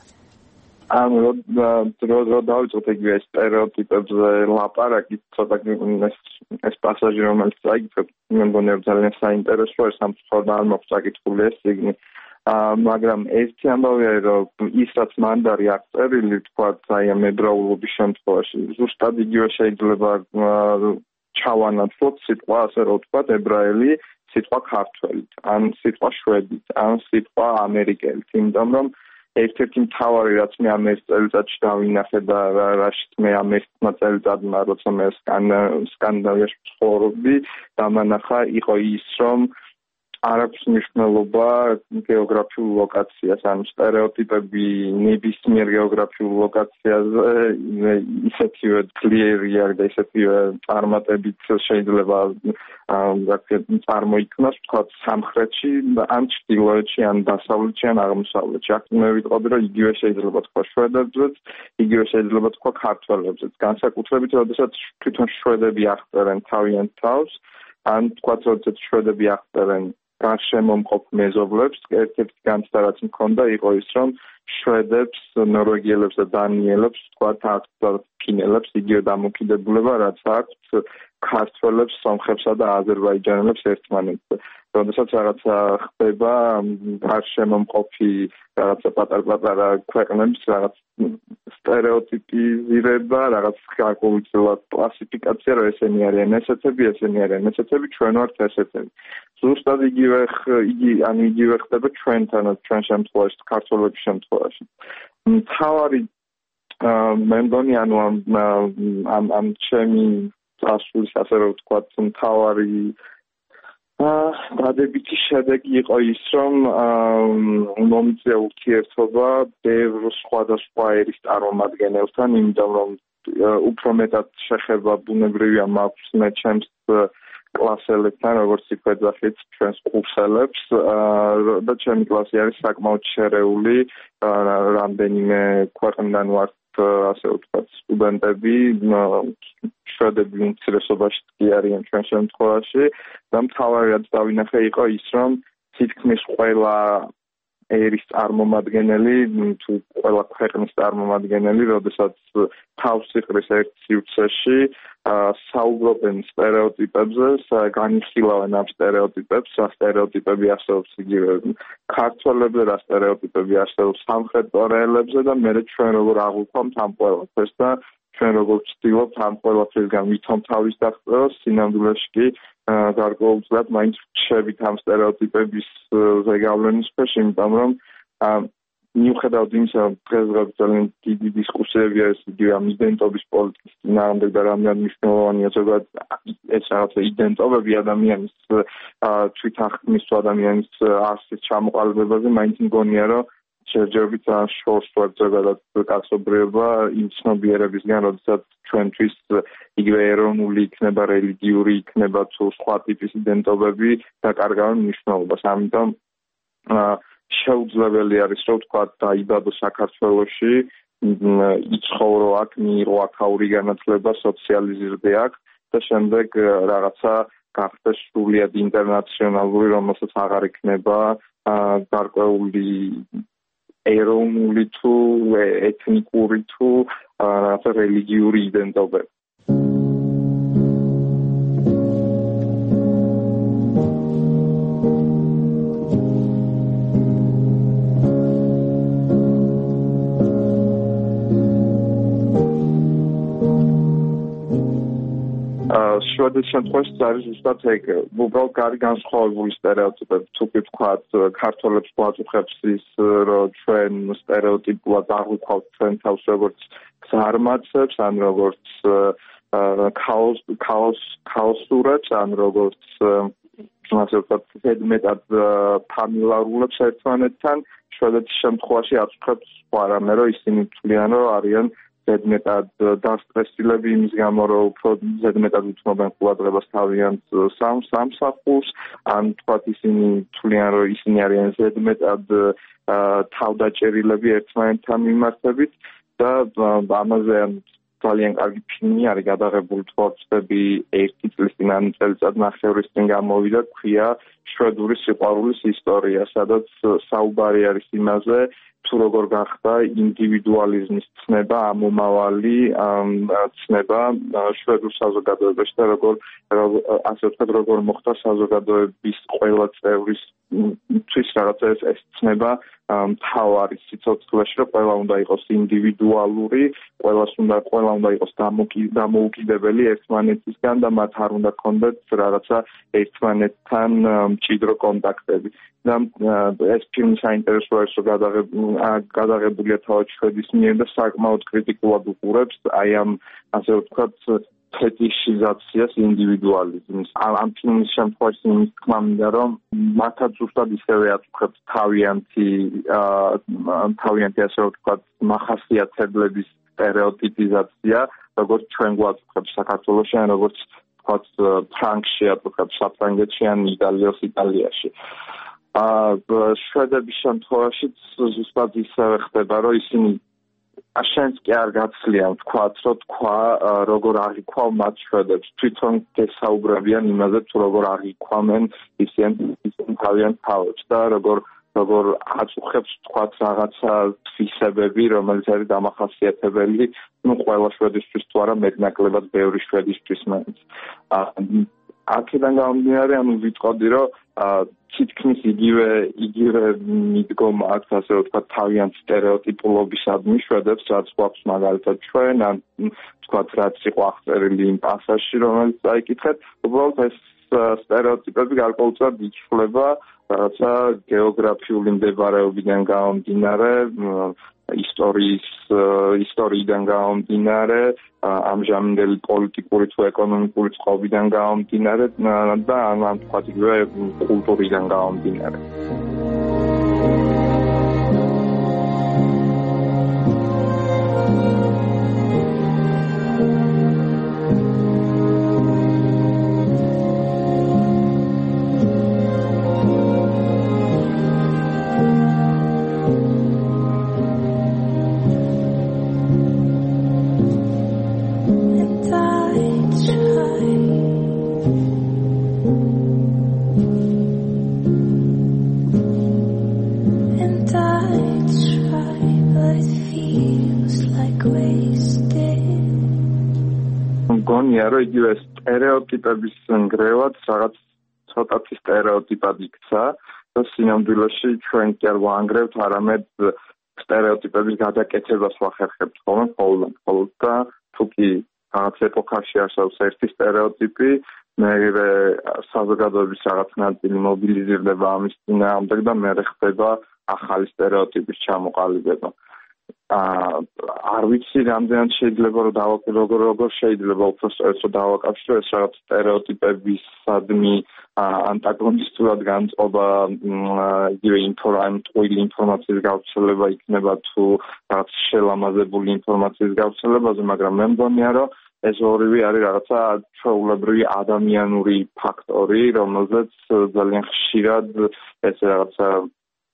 რო დავიწყოთ იგივე სტერეოტიპებზე ლაპარაკი, ცოტა ეს პასაჟი, რომელიც წაიგეთ, მე მგონია ძალიან საინტერესოა, სამწუხაროდ არ მაქვს წაკითხული ეს წიგნი. მაგრამ ერთი ამბავია, რომ ის რაც მანდარი აქვს წერილი, თქვათ, აი ამ ებრაულობის შემთხვევაში, ზუსტად იგივე შეიძლება ჩავანაცვლოთ სიტყვა, ასე რომ ვთქვათ, ებრაელი, სიტყვა ქართველით, ან სიტყვა შვედით, ან სიტყვა ამერიკელით, იმიტომ რომ ერთ-ერთი მთავარი, რაც მე ამ ეს წელიწადში დავინახე და რაშიც მე ამ ეს წელიწადმა, როცა მე სკანდინავიაში ვცხოვრობდი, დამანახა იყო ის, რომ არ აქვს მნიშვნელობა გეოგრაფიულ ლოკაციას, ანუ სტერეოტიპები ნებისმიერ გეოგრაფიულ ლოკაციაზე ისეთივე ძლიერია და ისეთივე წარმატებით შეიძლება წარმოიქმნას, ვთქვათ, სამხრეთში, ან ჩრდილოეთში, ან დასავლეთში, ან აღმოსავლეთში. აქ მე ვიტყოდი, რომ იგივე შეიძლება თქვა შვედებზეც, იგივე შეიძლება თქვა ქართველებზეც. განსაკუთრებით, როდესაც თვითონ შვედები აღწერენ თავიანთ თავს, ან თქვათ, როდესაც შვედები აღწერენ გარშემომყოფ მეზობლებს, ერთ-ერთი განცდა რაც მქონდა იყო ის, რომ შვედებს, ნორვეგიელებს და დანიელებს, თქვათ, აქ ფინელებს იგივე დამოკიდებულება, რაც აქვს ქართველებს, სომხებსა და აზერბაიჯანელებს ერთმანეთზე. როდესაც რაღაცა ხდება გარშემომყოფი რაღაცა პატარ-პატარა ქვეყნების რაღაც სტერეოტიპიზირება, რაღაც გარკვეულწილად კლასიფიკაცია, რომ ესენი არიან ესეთები, ესენი არიან ესეთები, ჩვენ ვართ ესეთები. ზუსტად იგივე ხდება ჩვენთანაც, ჩვენ შემთხვევაში, ქართველების შემთხვევაში. მთავარი მე მგონი, ანუ ამ ჩემი წარსულის, ასე რომ ვთქვათ, მთავარი დადებითი შედეგი იყო ის, რომ მომიწია ურთიერთობა ბევრ სხვადასხვა ერის წარმომადგენელთან, იმიტომ რომ უფრო მეტად შეხება ბუნებრივია მაქვს მე ჩემს კლასელებთან, როგორც იქვეძახით ჩვენს კურსელებს და ჩემი კლასი არის საკმაოდ შერეული, რამდენიმე ქვეყნიდან ვართ, ასე ვთქვათ, სტუდენტები, შვედები უმცირესობაში კი არიან ჩვენ შემთხვევაში და მთავარი რაც დავინახე იყო ის, რომ თითქმის ყველა ერის წარმომადგენელი, თუ ყველა ქვეყნის წარმომადგენელი, როდესაც თავს იყრის ერთ სივრცეში, საუბრობენ სტერეოტიპებზე, განიხილავენ ამ სტერეოტიპებს, რა სტერეოტიპები არსებობს იგივე ქართველებზე, რა სტერეოტიპები არსებობს სამხრეთ კორეელებზე და მე ჩვენ როგორ აღვიქვამთ ამ ყველაფერს და ჩვენ როგორ ვცდილობთ ამ ყველაფერსგან ვითომ თავის დაღწევას, სინამდვილეში კი გარკვეულწილად მაინც ვჩებით ამ სტერეოტიპების ზეგავლენის ქვეშ, იმიტომ რომ მიუხედავად იმისა, რომ დღესდღეობით ძალიან დიდი დისკუსიებია ეს იგივე ამ იდენტობის პოლიტიკის წინააღმდეგ და რამდენად მნიშვნელოვანია ზოგადად ეს რაღაცა იდენტობები ადამიანის თვითახმის თუ ადამიანის არსის ჩამოყალიბებაზე, მაინც მგონია, რომ ჯერჯერობით შორს ვარ ზოგადად კაცობრიობა იმ ცნობიერებისგან, როდესაც ჩვენთვის იგივე ეროვნული იქნება, რელიგიური იქნება თუ სხვა ტიპის იდენტობები დაკარგავენ მნიშვნელობას. ამიტომ შეუძლებელი არის, რომ ვთქვათ, დაიბადო საქართველოში, იცხოვრო აქ, მიიღო აქაური განათლება, სოციალიზირდე აქ და შემდეგ რაღაცა გახდეს სრულიად ინტერნაციონალური, რომელსაც აღარ იქნება გარკვეული ეროვნული თუ ეთნიკური თუ რელიგიური იდენტობები. შვედის შემთხვევაში არის ზუსტად ეგ, უბრალოდ გარი განსხვავებული სტერეოტიპები. თუ ვთქვათ, ქართველებს გვაწუხებს ის, რომ ჩვენ სტერეოტიპულად აღვიქვავთ ჩვენ თავს როგორც გზარმაცებს, ან როგორც ქაოსურებს, ან როგორც ასე ვთქვათ, ზედმეტად ფამილარულებს ერთმანეთთან. შვედეთის შემთხვევაში აწუხებს სხვა რამე, რომ ისინი თვლიან, რომ არიან ზედმეტად დასტრესილები იმის გამო, რომ უფრო ზედმეტად უთმობენ ყურადღებას თავიანთ სამსახურს, ან თქვათ ისინი თვლიან, რომ ისინი არიან ზედმეტად თავდაჭერილები ერთმანეთთან მიმართებით და ამაზე ძალიან კარგი ფილმი არის გადაღებული თვალწები 1 წლის წინ ან წელიწად ნახევრის წინ გამოვიდა, ქვია შვედური სიყვარულის ისტორია, სადაც საუბარი არის იმაზე, თუ როგორ გახდა ინდივიდუალიზმის ცნება ამომავალი ცნება შვედურ საზოგადოებაში და ასე ვთქვათ, როგორ მოხდა საზოგადოების ყველა წევრის რაღაცა ეს ცნება მთავარი სიცოცხლეში, რომ ყველა უნდა იყოს ინდივიდუალური, ყველა უნდა იყოს დამოუკიდებელი ერთმანეთისგან და მათ არ უნდა ქონდეთ რაღაცა ერთმანეთთან მჭიდრო კონტაქტები. და ეს ფილმი საინტერესოა, რომ გადაღებულია თავად შვედის მიერ და საკმაოდ კრიტიკულად უყურებს აი ამ ასე ვთქვათ ფეტიშიზაციას ინდივიდუალიზმის. ამ ფილმის შემთხვევაში იმის თქმა მინდა, რომ მათაც ზუსტად ისევე აწუხებს თავიანთი ასე ვთქვათ მახასიათებლების სტერეოტიპიზაცია, როგორც ჩვენ გვაწუხებს საქართველოში, ან როგორც ვთქვათ ფრანგში აწუხებს საფრანგეთში ან იტალიაში. შვედების შემთხვევაში ზუსტად ისევე ხდება, რომ ისინი შენს კი არ გაცლიან ვთქვათ, რომ როგორ აღიქვავ მათ შვედებს. თვითონ გესაუბრებიან იმაზე, თუ როგორ აღიქვამენ ისინი თავიანთ თავს და როგორ აწუხებს ვთქვათ რაღაცა თვისებები, რომელიც არის დამახასიათებელი, ყველა შვედისთვის თუ არა მეტნაკლებად ბევრი შვედისთვის მაინც. აქედან გამომდინარე, ვიტყოდი, რომ თითქმის იგივე მიდგომა აქვს, ასე ვთქვათ, თავიანთ სტერეოტიპულობისადმი შვედებს, რაც გვაქვს მაგალითად ჩვენ, ან ვთქვათ, რაც იყო აღწერილი იმ პასაჟში, რომელიც წაიკითხეთ, უბრალოდ ეს სტერეოტიპები გარკვეულწილად იცვლება რაღაცა გეოგრაფიული მდებარეობიდან გამომდინარე, ისტორიიდან გამომდინარე, ამჟამინდელი პოლიტიკური თუ ეკონომიკური წყობიდან გამომდინარე და ამ თქვათ იგივე კულტურიდან გამომდინარე. მგონია, რომ იგივე სტერეოტიპების ნგრევად რაღაც ცოტათი სტერეოტიპად იქცა და სინამდვილეში ჩვენ კი არ ვანგრევთ, არამედ სტერეოტიპების გადაკეთებას ვახერხებთ ხოლმე და თუ კი რაღაც ეპოქაში არსებობს ერთი სტერეოტიპი, მერე საზოგადოების რაღაც ნაწილი მობილიზირდება ამის წინააღმდეგ და მერე ხდება ახალი სტერეოტიპის ჩამოყალიბება. არ ვიცი რამდენად შეიძლება როგორ შეიძლება უბრალოდ დავაკავშირო ეს რაღაც სტერეოტიპებისადმი ანტაგონისტურად განწყობა იგივე ტყუილი ინფორმაციის გავრცელება იქნება თუ რაღაც შელამაზებული ინფორმაციის გავრცელებაზე, მაგრამ მე მგონია, რომ ეს ორივე არის რაღაცა ჩვეულებრივი ადამიანური ფაქტორი, რომელზეც ძალიან ხშირად ეს რაღაცა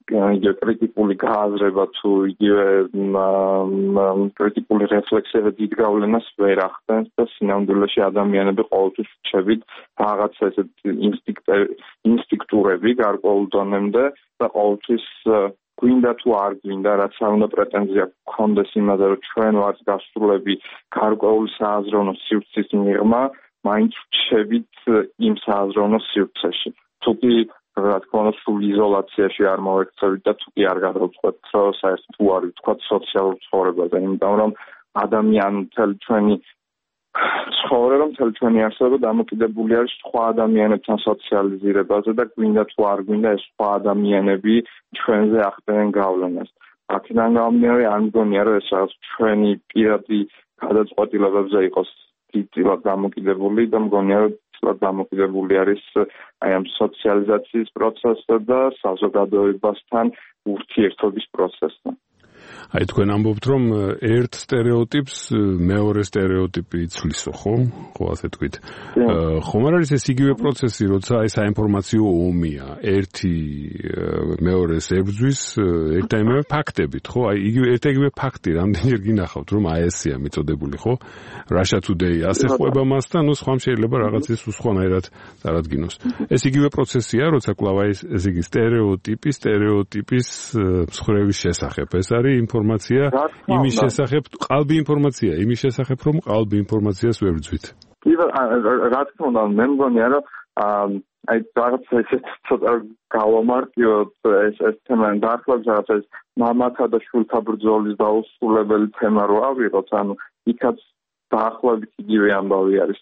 იგივე კრიტიკული გააზრება თუ იგივე კრიტიკული რეფლექსია დიდ გავლენას ვერ ახდენს და სინამდვილეში ადამიანები ყოველთვის რჩებით რაღაცა ესეთ ინსტინქტურები გარკვეულ დონემდე და ყოველთვის გვინდა თუ არ გვინდა, რაც არ უნდა პრეტენზია გქონდეს იმაზე, რომ ჩვენ ვართ გასულები გარკვეული სააზროვნო სივრცის მიღმა, მაინც რჩებით იმ სააზროვნო სივრცეში. თუ კი რა თქმა უნდა სულ იზოლაციაში არ მოვექცევით და თუ კი არ გადავწყვეტ, რომ საერთოდ თუ არ ვთქვათ სოციალურ ცხოვრებაზე, იმიტომ რომ ადამიანი მთელი ჩვენი ცხოვრება, მთელი ჩვენი არსება დამოკიდებული არის სხვა ადამიანებთან სოციალიზირებაზე და გვინდა თუ არ გვინდა ეს სხვა ადამიანები ჩვენზე ახდენენ გავლენას. აქედან გამომდინარე არ მგონია რომ ეს რაღაც ჩვენი პირადი გადაწყვეტილებებზე იყოს დიდად დამოკიდებული და მგონია რომ დამოკიდებული არის აი ამ სოციალიზაციის პროცესსა და საზოგადოებასთან ურთიერთობის პროცესთან. აი თქვენ ამბობთ რომ ერთ სტერეოტიპს მეორე სტერეოტიპი იცვლისო, ხო? ხო ასე თქვით. ხომ არ არის ეს იგივე პროცესი, როცა აი საინფორმაციო ომია, ერთი მეორეს ებრძვის ერთ და იმავე ფაქტებით, ხო? აი იგივე ერთ-იგივე ფაქტი რამდენჯერ გინახავთ რომ აი ესეა მიწოდებული, ხო? Russia Today ასე ხვება მას და ნუ სხვამ შეიძლება რაღაცის სხვანაირად წარადგინოს. ეს იგივე პროცესია, როცა კვლავ აი ეს იგი სტერეოტიპის მსხვერპლის შესახებ. ეს არის ინფორმაცია იმის შესახებ, ყალბი ინფორმაცია იმის შესახებ, რომ ყალბი ინფორმაციას ვერ ვძვით. რა თქმა უნდა, მე მგონია, რომ აი რაღაც ესეთ ცოტა გავამარტივოთ ეს თემა დაახლოებით რაღაც ეს მამათა და შვილთა ბრძოლის დაუსრულებელი თემა რო ავიღოთ, ანუ იქაც დაახლოებით იგივე ამბავი არის.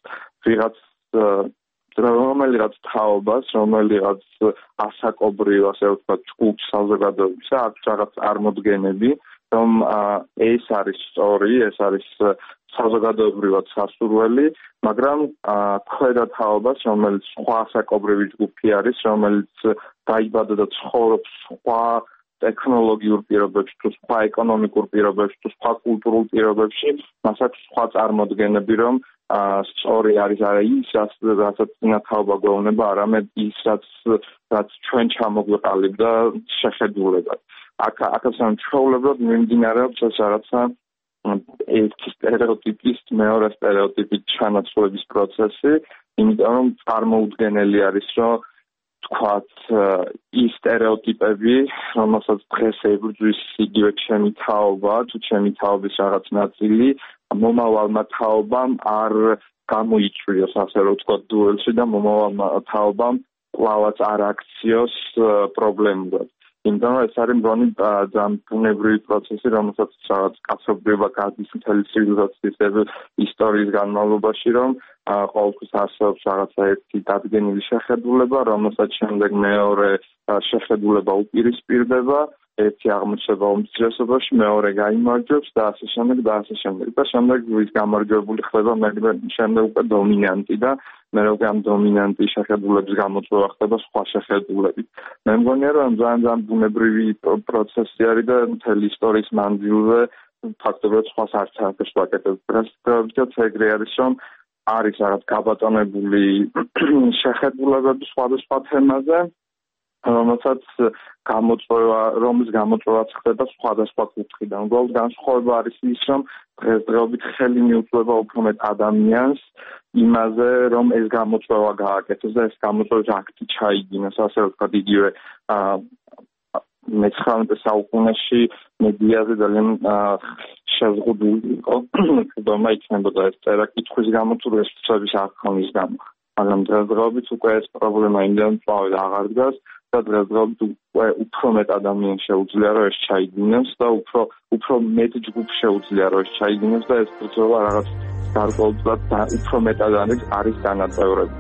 რომელიღაც თაობას, რომელიღაც ასაკობრივ, ასე ვთქვათ, ჯგუფს საზოგადოებისა აქვს რაღაც წარმოდგენები, რომ ეს არის სწორი, ეს არის საზოგადოებრივად სასურველი, მაგრამ ქვედა თაობას, რომელიც სხვა ასაკობრივი ჯგუფი არის, რომელიც დაიბადა და ცხოვრობს სხვა ტექნოლოგიურ პირობებში, თუ სხვა ეკონომიკურ პირობებში, თუ სხვა კულტურულ პირობებში, მას აქვს სხვა წარმოდგენები, რომ სწორი არის არა ის, რასაც წინათაობა გვეუბნება, არამედ ის, რაც ჩვენ ჩამოგვეყალიბდა შეხედულებად. აქაც ჩვეულებრივ მიმდინარეობს ეს რაღაცა ერთი სტერეოტიპის მეორე სტერეოტიპის ჩანაცვლების პროცესი, იმიტომ რომ წარმოუდგენელი არის, რომ თქვათ ის სტერეოტიპები, რომელსაც დღეს ებრძვის იგივე ჩემი თაობა, თუ ჩემი თაობის რაღაც ნაწილი, მომავალმა თაობამ არ გამოიწვიოს, ასე რომ ვთქვათ, დუელში და მომავალმა თაობამ კვლავაც არ აქციოს პრობლემურად. იმიტომ რომ ეს არის მგონი ძალიან ბუნებრივი პროცესი, რომელსაც რაღაც კაცობრიობა გადის მთელი ცივილიზაციის ისტორიის განმავლობაში, რომ ყოველთვის არსებობს რაღაცა ერთი დადგენილი შეხედულება, რომელსაც შემდეგ მეორე შეხედულება უპირისპირდება, ერთი აღმოჩნდება უმცირესობაში, მეორე გაიმარჯვებს და ასე შემდეგ და ასე შემდეგ. და შემდეგ ის გამარჯვებული ხდება შემდეგ უკვე დომინანტი და მე უკვე ამ დომინანტის შეხედულების გამოწვევა ხდება სხვა შეხედულებით. მე მგონია რომ ძალიან ბუნებრივი პროცესი არის და მთელი ისტორიის მანძილზე ფაქტობრივად სხვას არც არაფერს ვაკეთებთ. დღესდღეობით ეგრე არის, რომ არის რაღაც გაბატონებული შეხედულებები სხვადასხვა თემაზე, რომელსაც რომლის გამოწვევაც ხდება სხვადასხვა კუთხიდან. უბრალოდ განსხვავება არის ის, რომ დღესდღეობით ხელი მიუწვევა უფრო მეტ ადამიანს იმაზე, რომ ეს გამოწვევა გააკეთოს და ეს გამოწვევის აქტი ჩაიგინოს, ასე ვთქვათ, იგივე მე-19 საუკუნეში მედიაზე ძალიან შეზღუდული იყო, ხდება იქნებოდა ეს წერა კითხვის გამო თუ რესურსების აღქმის გამო. მაგრამ დღესდღეობით უკვე ეს პრობლემა იმდენ წავიდა აღარ დგას და დღესდღეობით უფრო მეტ ადამიანს შეუძლია რომ ეს ჩაიგინოს და უფრო მეტ ჯგუფს შეუძლია რომ ეს ჩაიგინოს და ეს ბრძოლა რაღაც გარკვეულად უფრო მეტად არის განაწევრებული.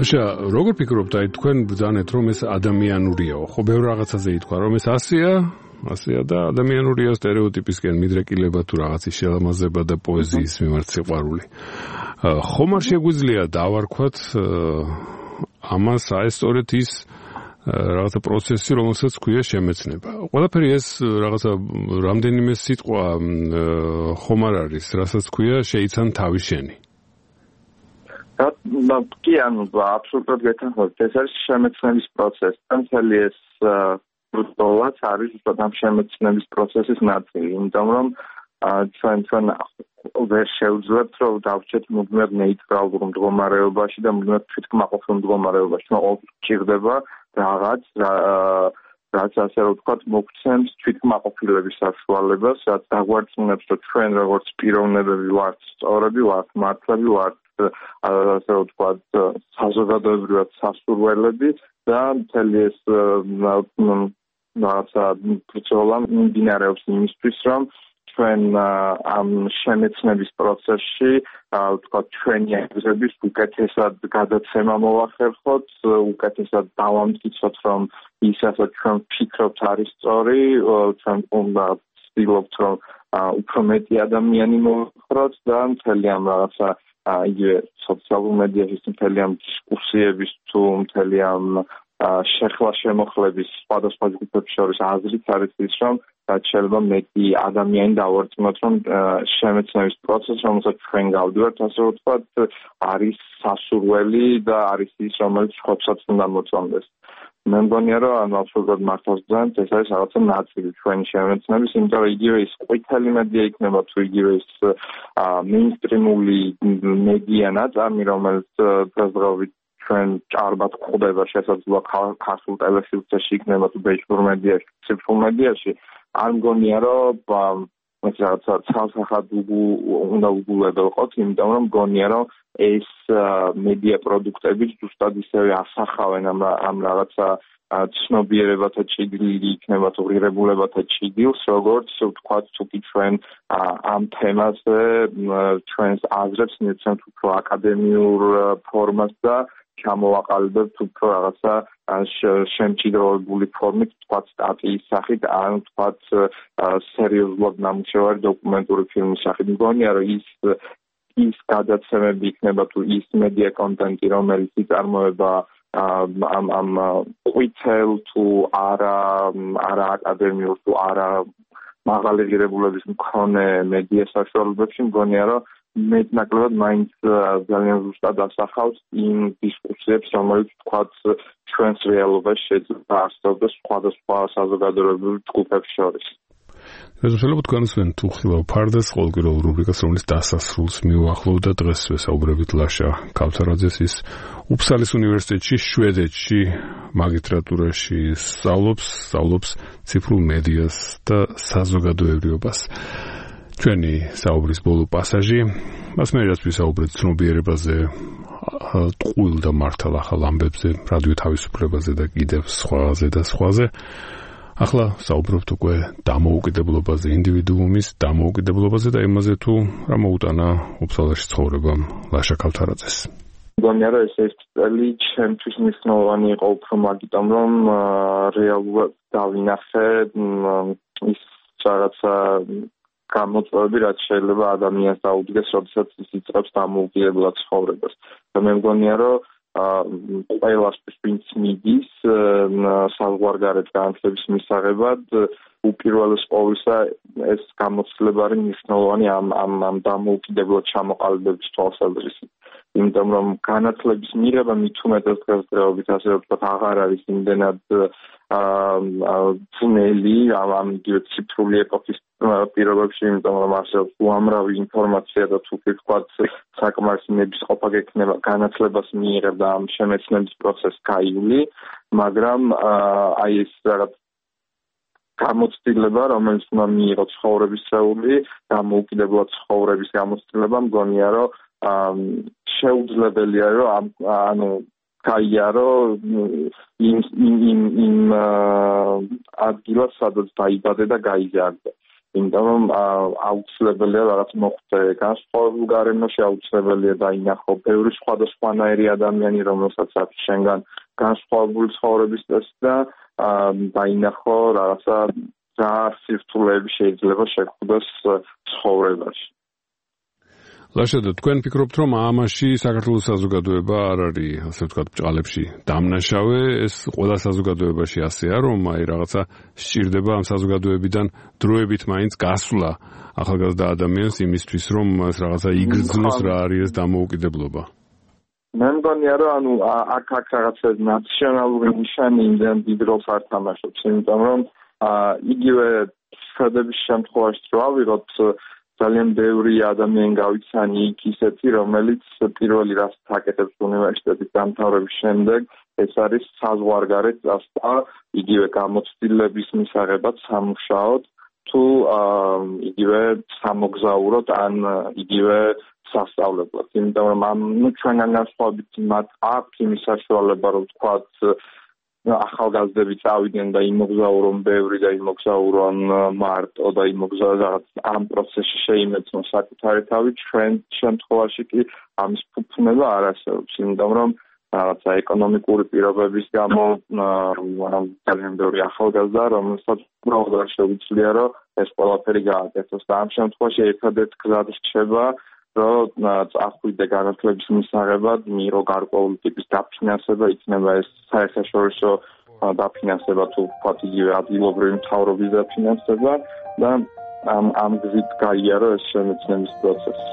ლაშა, როგორ ფიქრობთ, აი თქვენ ბრძანეთ რომ ეს ადამიანურიაო, ხო ბევრ რაღაცაზე ითქვა რომ ეს ასეა და ადამიანურია სტერეოტიპისკენ მიდრეკილება თუ რაღაცის შელამაზება და პოეზიის მიმართ სიყვარული. ხომ არ შეგვიძლია დავარქვათ ამას აი სწორედ ის რაღაცა პროცესი, რომელსაც ქვია შემეცნება. ყველაფერი ეს რაღაცა რამდენიმე სიტყვა ხომ არ არის, რასაც ქვია შეიცან თავი შენი. კი, ანუ აბსოლუტურად გეთანხმებით, ეს არის შემეცნების პროცესი. მთელი ეს ბრძოლაც არის უბრალოდ ამ შემეცნების პროცესის ნაწილი, იმიტომ რომ ჩვენ ვერ შევძლებთ რომ დავჭეთ მუდმივად ნეიტრალურ მდგომარეობაში და მუდმივად თვითკმაყოფილ მდგომარეობაში. ჩვენ ყოველთვის გვჭირდება რაღაც რაც ასე რომ ვთქვათ მოგცემს თვითკმაყოფილების საშუალებას, რაც დაგვარწმუნებს რომ ჩვენ როგორც პიროვნებები ვართ სწორები, ვართ მართლები, ვართ ასე რომ ვთქვათ საზოგადოებრივად სასურველები და მთელი ეს რაღაცა ბრძოლა მიმდინარეობს იმისთვის რომ ჩვენ ამ შემეცნების პროცესში ვთქვათ ჩვენი აზრების უკეთესად გადაცემა მოვახერხოთ, უკეთესად დავამტკიცოთ რომ ის რასაც ჩვენ ვფიქრობთ არის სწორი, ჩვენ უნდა ვცდილობთ რომ უფრო მეტი ადამიანი მოვახროთ და მთელი ამ რაღაცა იგივე სოციალურ მედიაში მთელი ამ დისკუსიების თუ მთელი ამ შეხლა შემოხლების სხვადასხვა ჯგუფებს შორის აზრით არის ის რომ შეიძლება მეტი ადამიანი დავარწმუნოთ რომ შემეცნების პროცესი რომელსაც ჩვენ გავდივართ ასე ვთქვათ არის სასურველი და არის ის რომელიც ხობსაც უნდა მოწონდეს. მე მგონია რომ ანუ აბსოლუტურად მართავს ბრძანეთ ეს არის რაღაცა ნაწილი ჩვენი შემეცნების, იმიტომ რომ იგივე ის ყვითელი მედია იქნება თუ იგივე ის მეინსტრიმული მედია ნაწარმი რომელიც დღესდღეობით ჩვენ ჭარბად გვხვდება შესაძლოა ქართულ ტელეფილმებში იქნება თუ ბეჭდურ მედიაში, ციფრულ მედიაში არ მგონია რომ ეს რაღაცა ცალსახად უნდა უგულებელყოთ, იმიტომ რომ მგონია რომ ეს მედია პროდუქტები ზუსტად ისევე ასახავენ ამ რაღაცა ცნობიერებათა ჭიდილი იქნება თუ ღირებულებათა ჭიდილს, როგორც ვთქვათ თუკი ჩვენ ამ თემაზე ჩვენს აზრებს მივცემთ უფრო აკადემიურ ფორმას და ჩამოვაყალიბებთ უფრო რაღაცა შემჭიდროვებული ფორმით, ვთქვათ სტატიის სახით, ან ვთქვათ სერიოზულად ნამუშევარი დოკუმენტური ფილმის სახით. მგონია რომ ის გადაცემები იქნება თუ ის მედია კონტენტი, რომელიც იწარმოება ამ ყვითელ თუ არა აკადემიურ თუ არა მაღალი ღირებულების მქონე მედია საშუალებებში, მგონია რომ მეტნაკლებად მაინც ძალიან ზუსტად ასახავს იმ დისკუსიებს, რომელიც თქვათ ჩვენს რეალობაში შეიძლება არსებობდეს სხვადასხვა საზოგადოებრივ ჯგუფებს შორის. შეიძლება თქვენსვენ თუ ხილავ ფარდას ყოველკვირეულ რუბრიკას, რომელიც დასასრულს მიუახლოვდა დღეს ვესაუბრებით ლაშა ქავთარაძეს, ის უფსალის უნივერსიტეტში შვედეთში მაგისტრატურაში სწავლობს ციფრულ მედიას და საზოგადოებრიობას. ჩვენი საუბრის ბოლო პასაჟი, მასმერაც ვისაუბრეთ ცნობიერებაზე, ტყუილ და მართალ ახალ ამბებზე, რადიო თავისუფლებაზე და კიდევ სხვაზე. ახლა საუბრობთ უკვე დამოუკიდებლობაზე, ინდივიდუუმის დამოუკიდებლობაზე და იმაზე თუ რა მოუტანა უფსალაში ცხოვრებამ ლაშა ქავთარაძეს. მგონია რომ ეს წელი ჩემთვის მნიშვნელოვანი იყო უფრო მაგიტომ რომ რეალურად დავინახე ის რაღაცა გამოწვევები, რაც შეიძლება ადამიანს დაუდგეს, როდესაც ის იწყებს დამოუკიდებლად ცხოვრებას. და მე მგონია რომ ყველასთვის ვინც მიდის საზღვარგარეთ განათლების მისაღებად უპირველეს ყოვლისა ეს გამოცდილება არის მნიშვნელოვანი ამ დამოუკიდებლად ჩამოყალიბების თვალსაზრისით. იმიტომ რომ განათლების მიღება მით უმეტეს დღესდღეობით ასე ვთქვათ აღარ არის იმდენად ძნელი ამ ციფრული ეპოქის პირობებში, იმიტომ რომ არსებობს უამრავი ინფორმაცია და თუ ვთქვათ საკმარისი ნებისყოფა გექნება განათლებას მიიღებ და ამ შემეცნების პროცესს გაივლი, მაგრამ აი ეს რაღაც გამოცდილება, რომელიც უნდა მიიღო ცხოვრებისეული, დამოუკიდებლად ცხოვრების გამოცდილება, მგონია რომ შეუძლებელია რომ გაიარო იმ ადგილას, სადაც დაიბადე და გაიზარდე. იმიტომ რომ აუცილებელია რაღაც მოხდე განსხვავებულ გარემოში, აუცილებელია დაინახო ბევრი სხვადასხვანაირი ადამიანი, რომელსაც აქვს შენგან განსხვავებული ცხოვრების წესი და დაინახო რაღაცა რა სირთულეები შეიძლება შეხვდეს ცხოვრებაში. ლაშა, თქვენ ფიქრობთ, რომ ამაში საქართველოს საზოგადოება არ არის, ასე ვთქვათ, ბჭყალებში დამნაშავე, ეს ყველა საზოგადოებაში ასეა, რომ რაღაცა სჭირდება ამ საზოგადოებიდან დროებით მაინც გასვლა ახალგაზრდა ადამიანს იმისთვის, რომ ეს რაღაცა იგრძნოს რა არის ეს დამოუკიდებლობა. მე მგონია, რომ აქ რაღაცა ნაციონალური ნიშანი იმდენ დიდ როლს არ თამაშობს, იმიტომ რომ იგივე შედების შემთხვევაში რო ავიღოთ ძალიან ბევრი ადამიანი გავიცანი იქ ისეთი, რომელიც პირველი რაც აკეთებს უნივერსიტეტის დამთავრების შემდეგ, ეს არის საზღვარგარეთ წასვლა, იგივე გამოცდილების მისაღებად სამუშაოდ, თუ იგივე სამოგზაუროდ ან იგივე სასწავლებლად. იმიტომ რომ ჩვენგან განსხვავებით მათ აქვს იმის საშუალება, რომ თქვათ ახალგაზრდები წავიდნენ და იმოგზაურონ ბევრი და იმოგზაურონ მარტო და იმოგზაურონ ამ პროცესში შეიმეცნონ საკუთარი თავი, ჩვენ შემთხვევაში კი ამის ფუფუნება არ არსებობს, იმიტომ რომ რაღაცა ეკონომიკური პირობების გამო ძალიან ბევრი ახალგაზრდა, რომელსაც უბრალოდ არ შეუძლია, რომ ეს ყველაფერი გააკეთოს და ამ შემთხვევაში ერთადერთი გზა რჩება, რომ წახვიდე განათლების მისაღებად, მიიღო გარკვეული ტიპის დაფინანსება, იქნება ეს საერთაშორისო დაფინანსება თუ ვთქვათ იგივე ადგილობრივი მთავრობის დაფინანსება და ამ გზით გაიარო ეს შემეცნების პროცესი.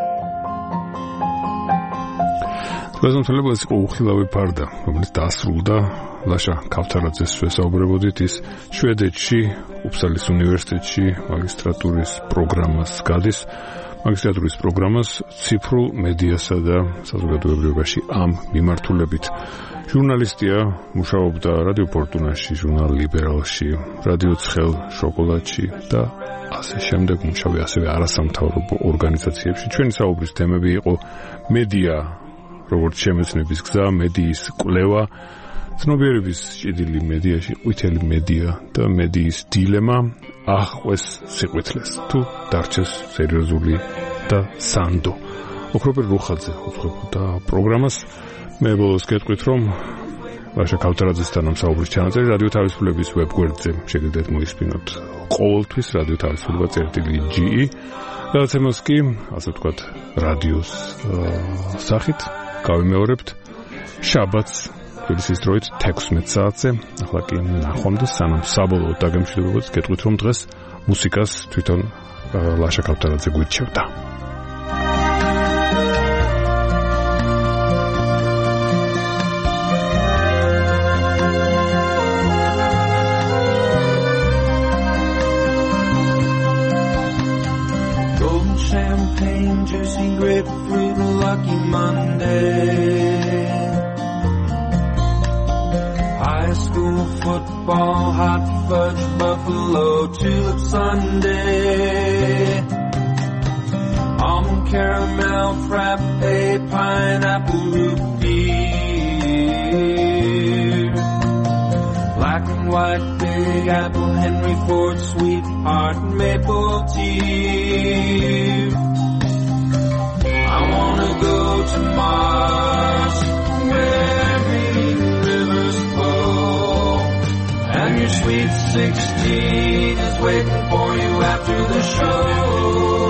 გასამართლებლად ეს იყო უხილავი ფარდა, რომელიც დასრულდა ლაშა ქავთარაძეს ვესაუბრებოდით, ის შვედეთში, უფსალის უნივერსიტეტში მაგისტრატურის პროგრამას გადის. მაგისტრატურის პროგრამას ციფრულ მედიასა და საზოგადოებრივობაში ამ მიმართულებით. ჟურნალისტია, მუშაობდა რადიო ფორტუნაში, ჟურნალ ლიბერალში, რადიო ცხელ შოკოლადში და ასე შემდეგ მუშაობდა ასევე არასამთავრობო ორგანიზაციებში. ჩვენი საუბრის თემები იყო მედია, როგორც შემეცნების გზა, მედიის კვლევა, ცნობიერების ჭიდილი მედიაში, ყვითელი მედია და მედიის დილემა, აღყვეს სიყვითლეს თუ დარჩეს სერიოზული და სანდო. ოქროპერ რუხაძე უძღვებოდა პროგრამას. მე ბოლოს გეტყვით, რომ ლაშა ქავთარაძესთან ამ საუბრის ჩანაწერი რადიო თავისუფლების ვებგვერდზე შეგიძლიათ მოისმინოთ ყოველთვის რადიო თავისუფლება.ge. გადაცემას კი, ასე ვთქვათ, რადიოს სახით გავიმეორებთ შაბათს თბილისის დროით 16 საათზე. ახლა კი ნახვამდის, სანამ საბოლოოდ დაგემშვიდობებოთ, გეტყვით, რომ დღეს მუსიკას თვითონ ლაშა ქავთარაძე გვირჩევდა. Golden champagne, juicy grapefruit, lucky Monday. High school football, hot fudge, buffalo, tulip sundae. Almond caramel, frappe, pineapple root beer. Black and white, big apple, Henry Ford, sweetheart, maple tea. I wanna go to Mars, where green rivers flow, and your sweet 16 is waiting for you after the show.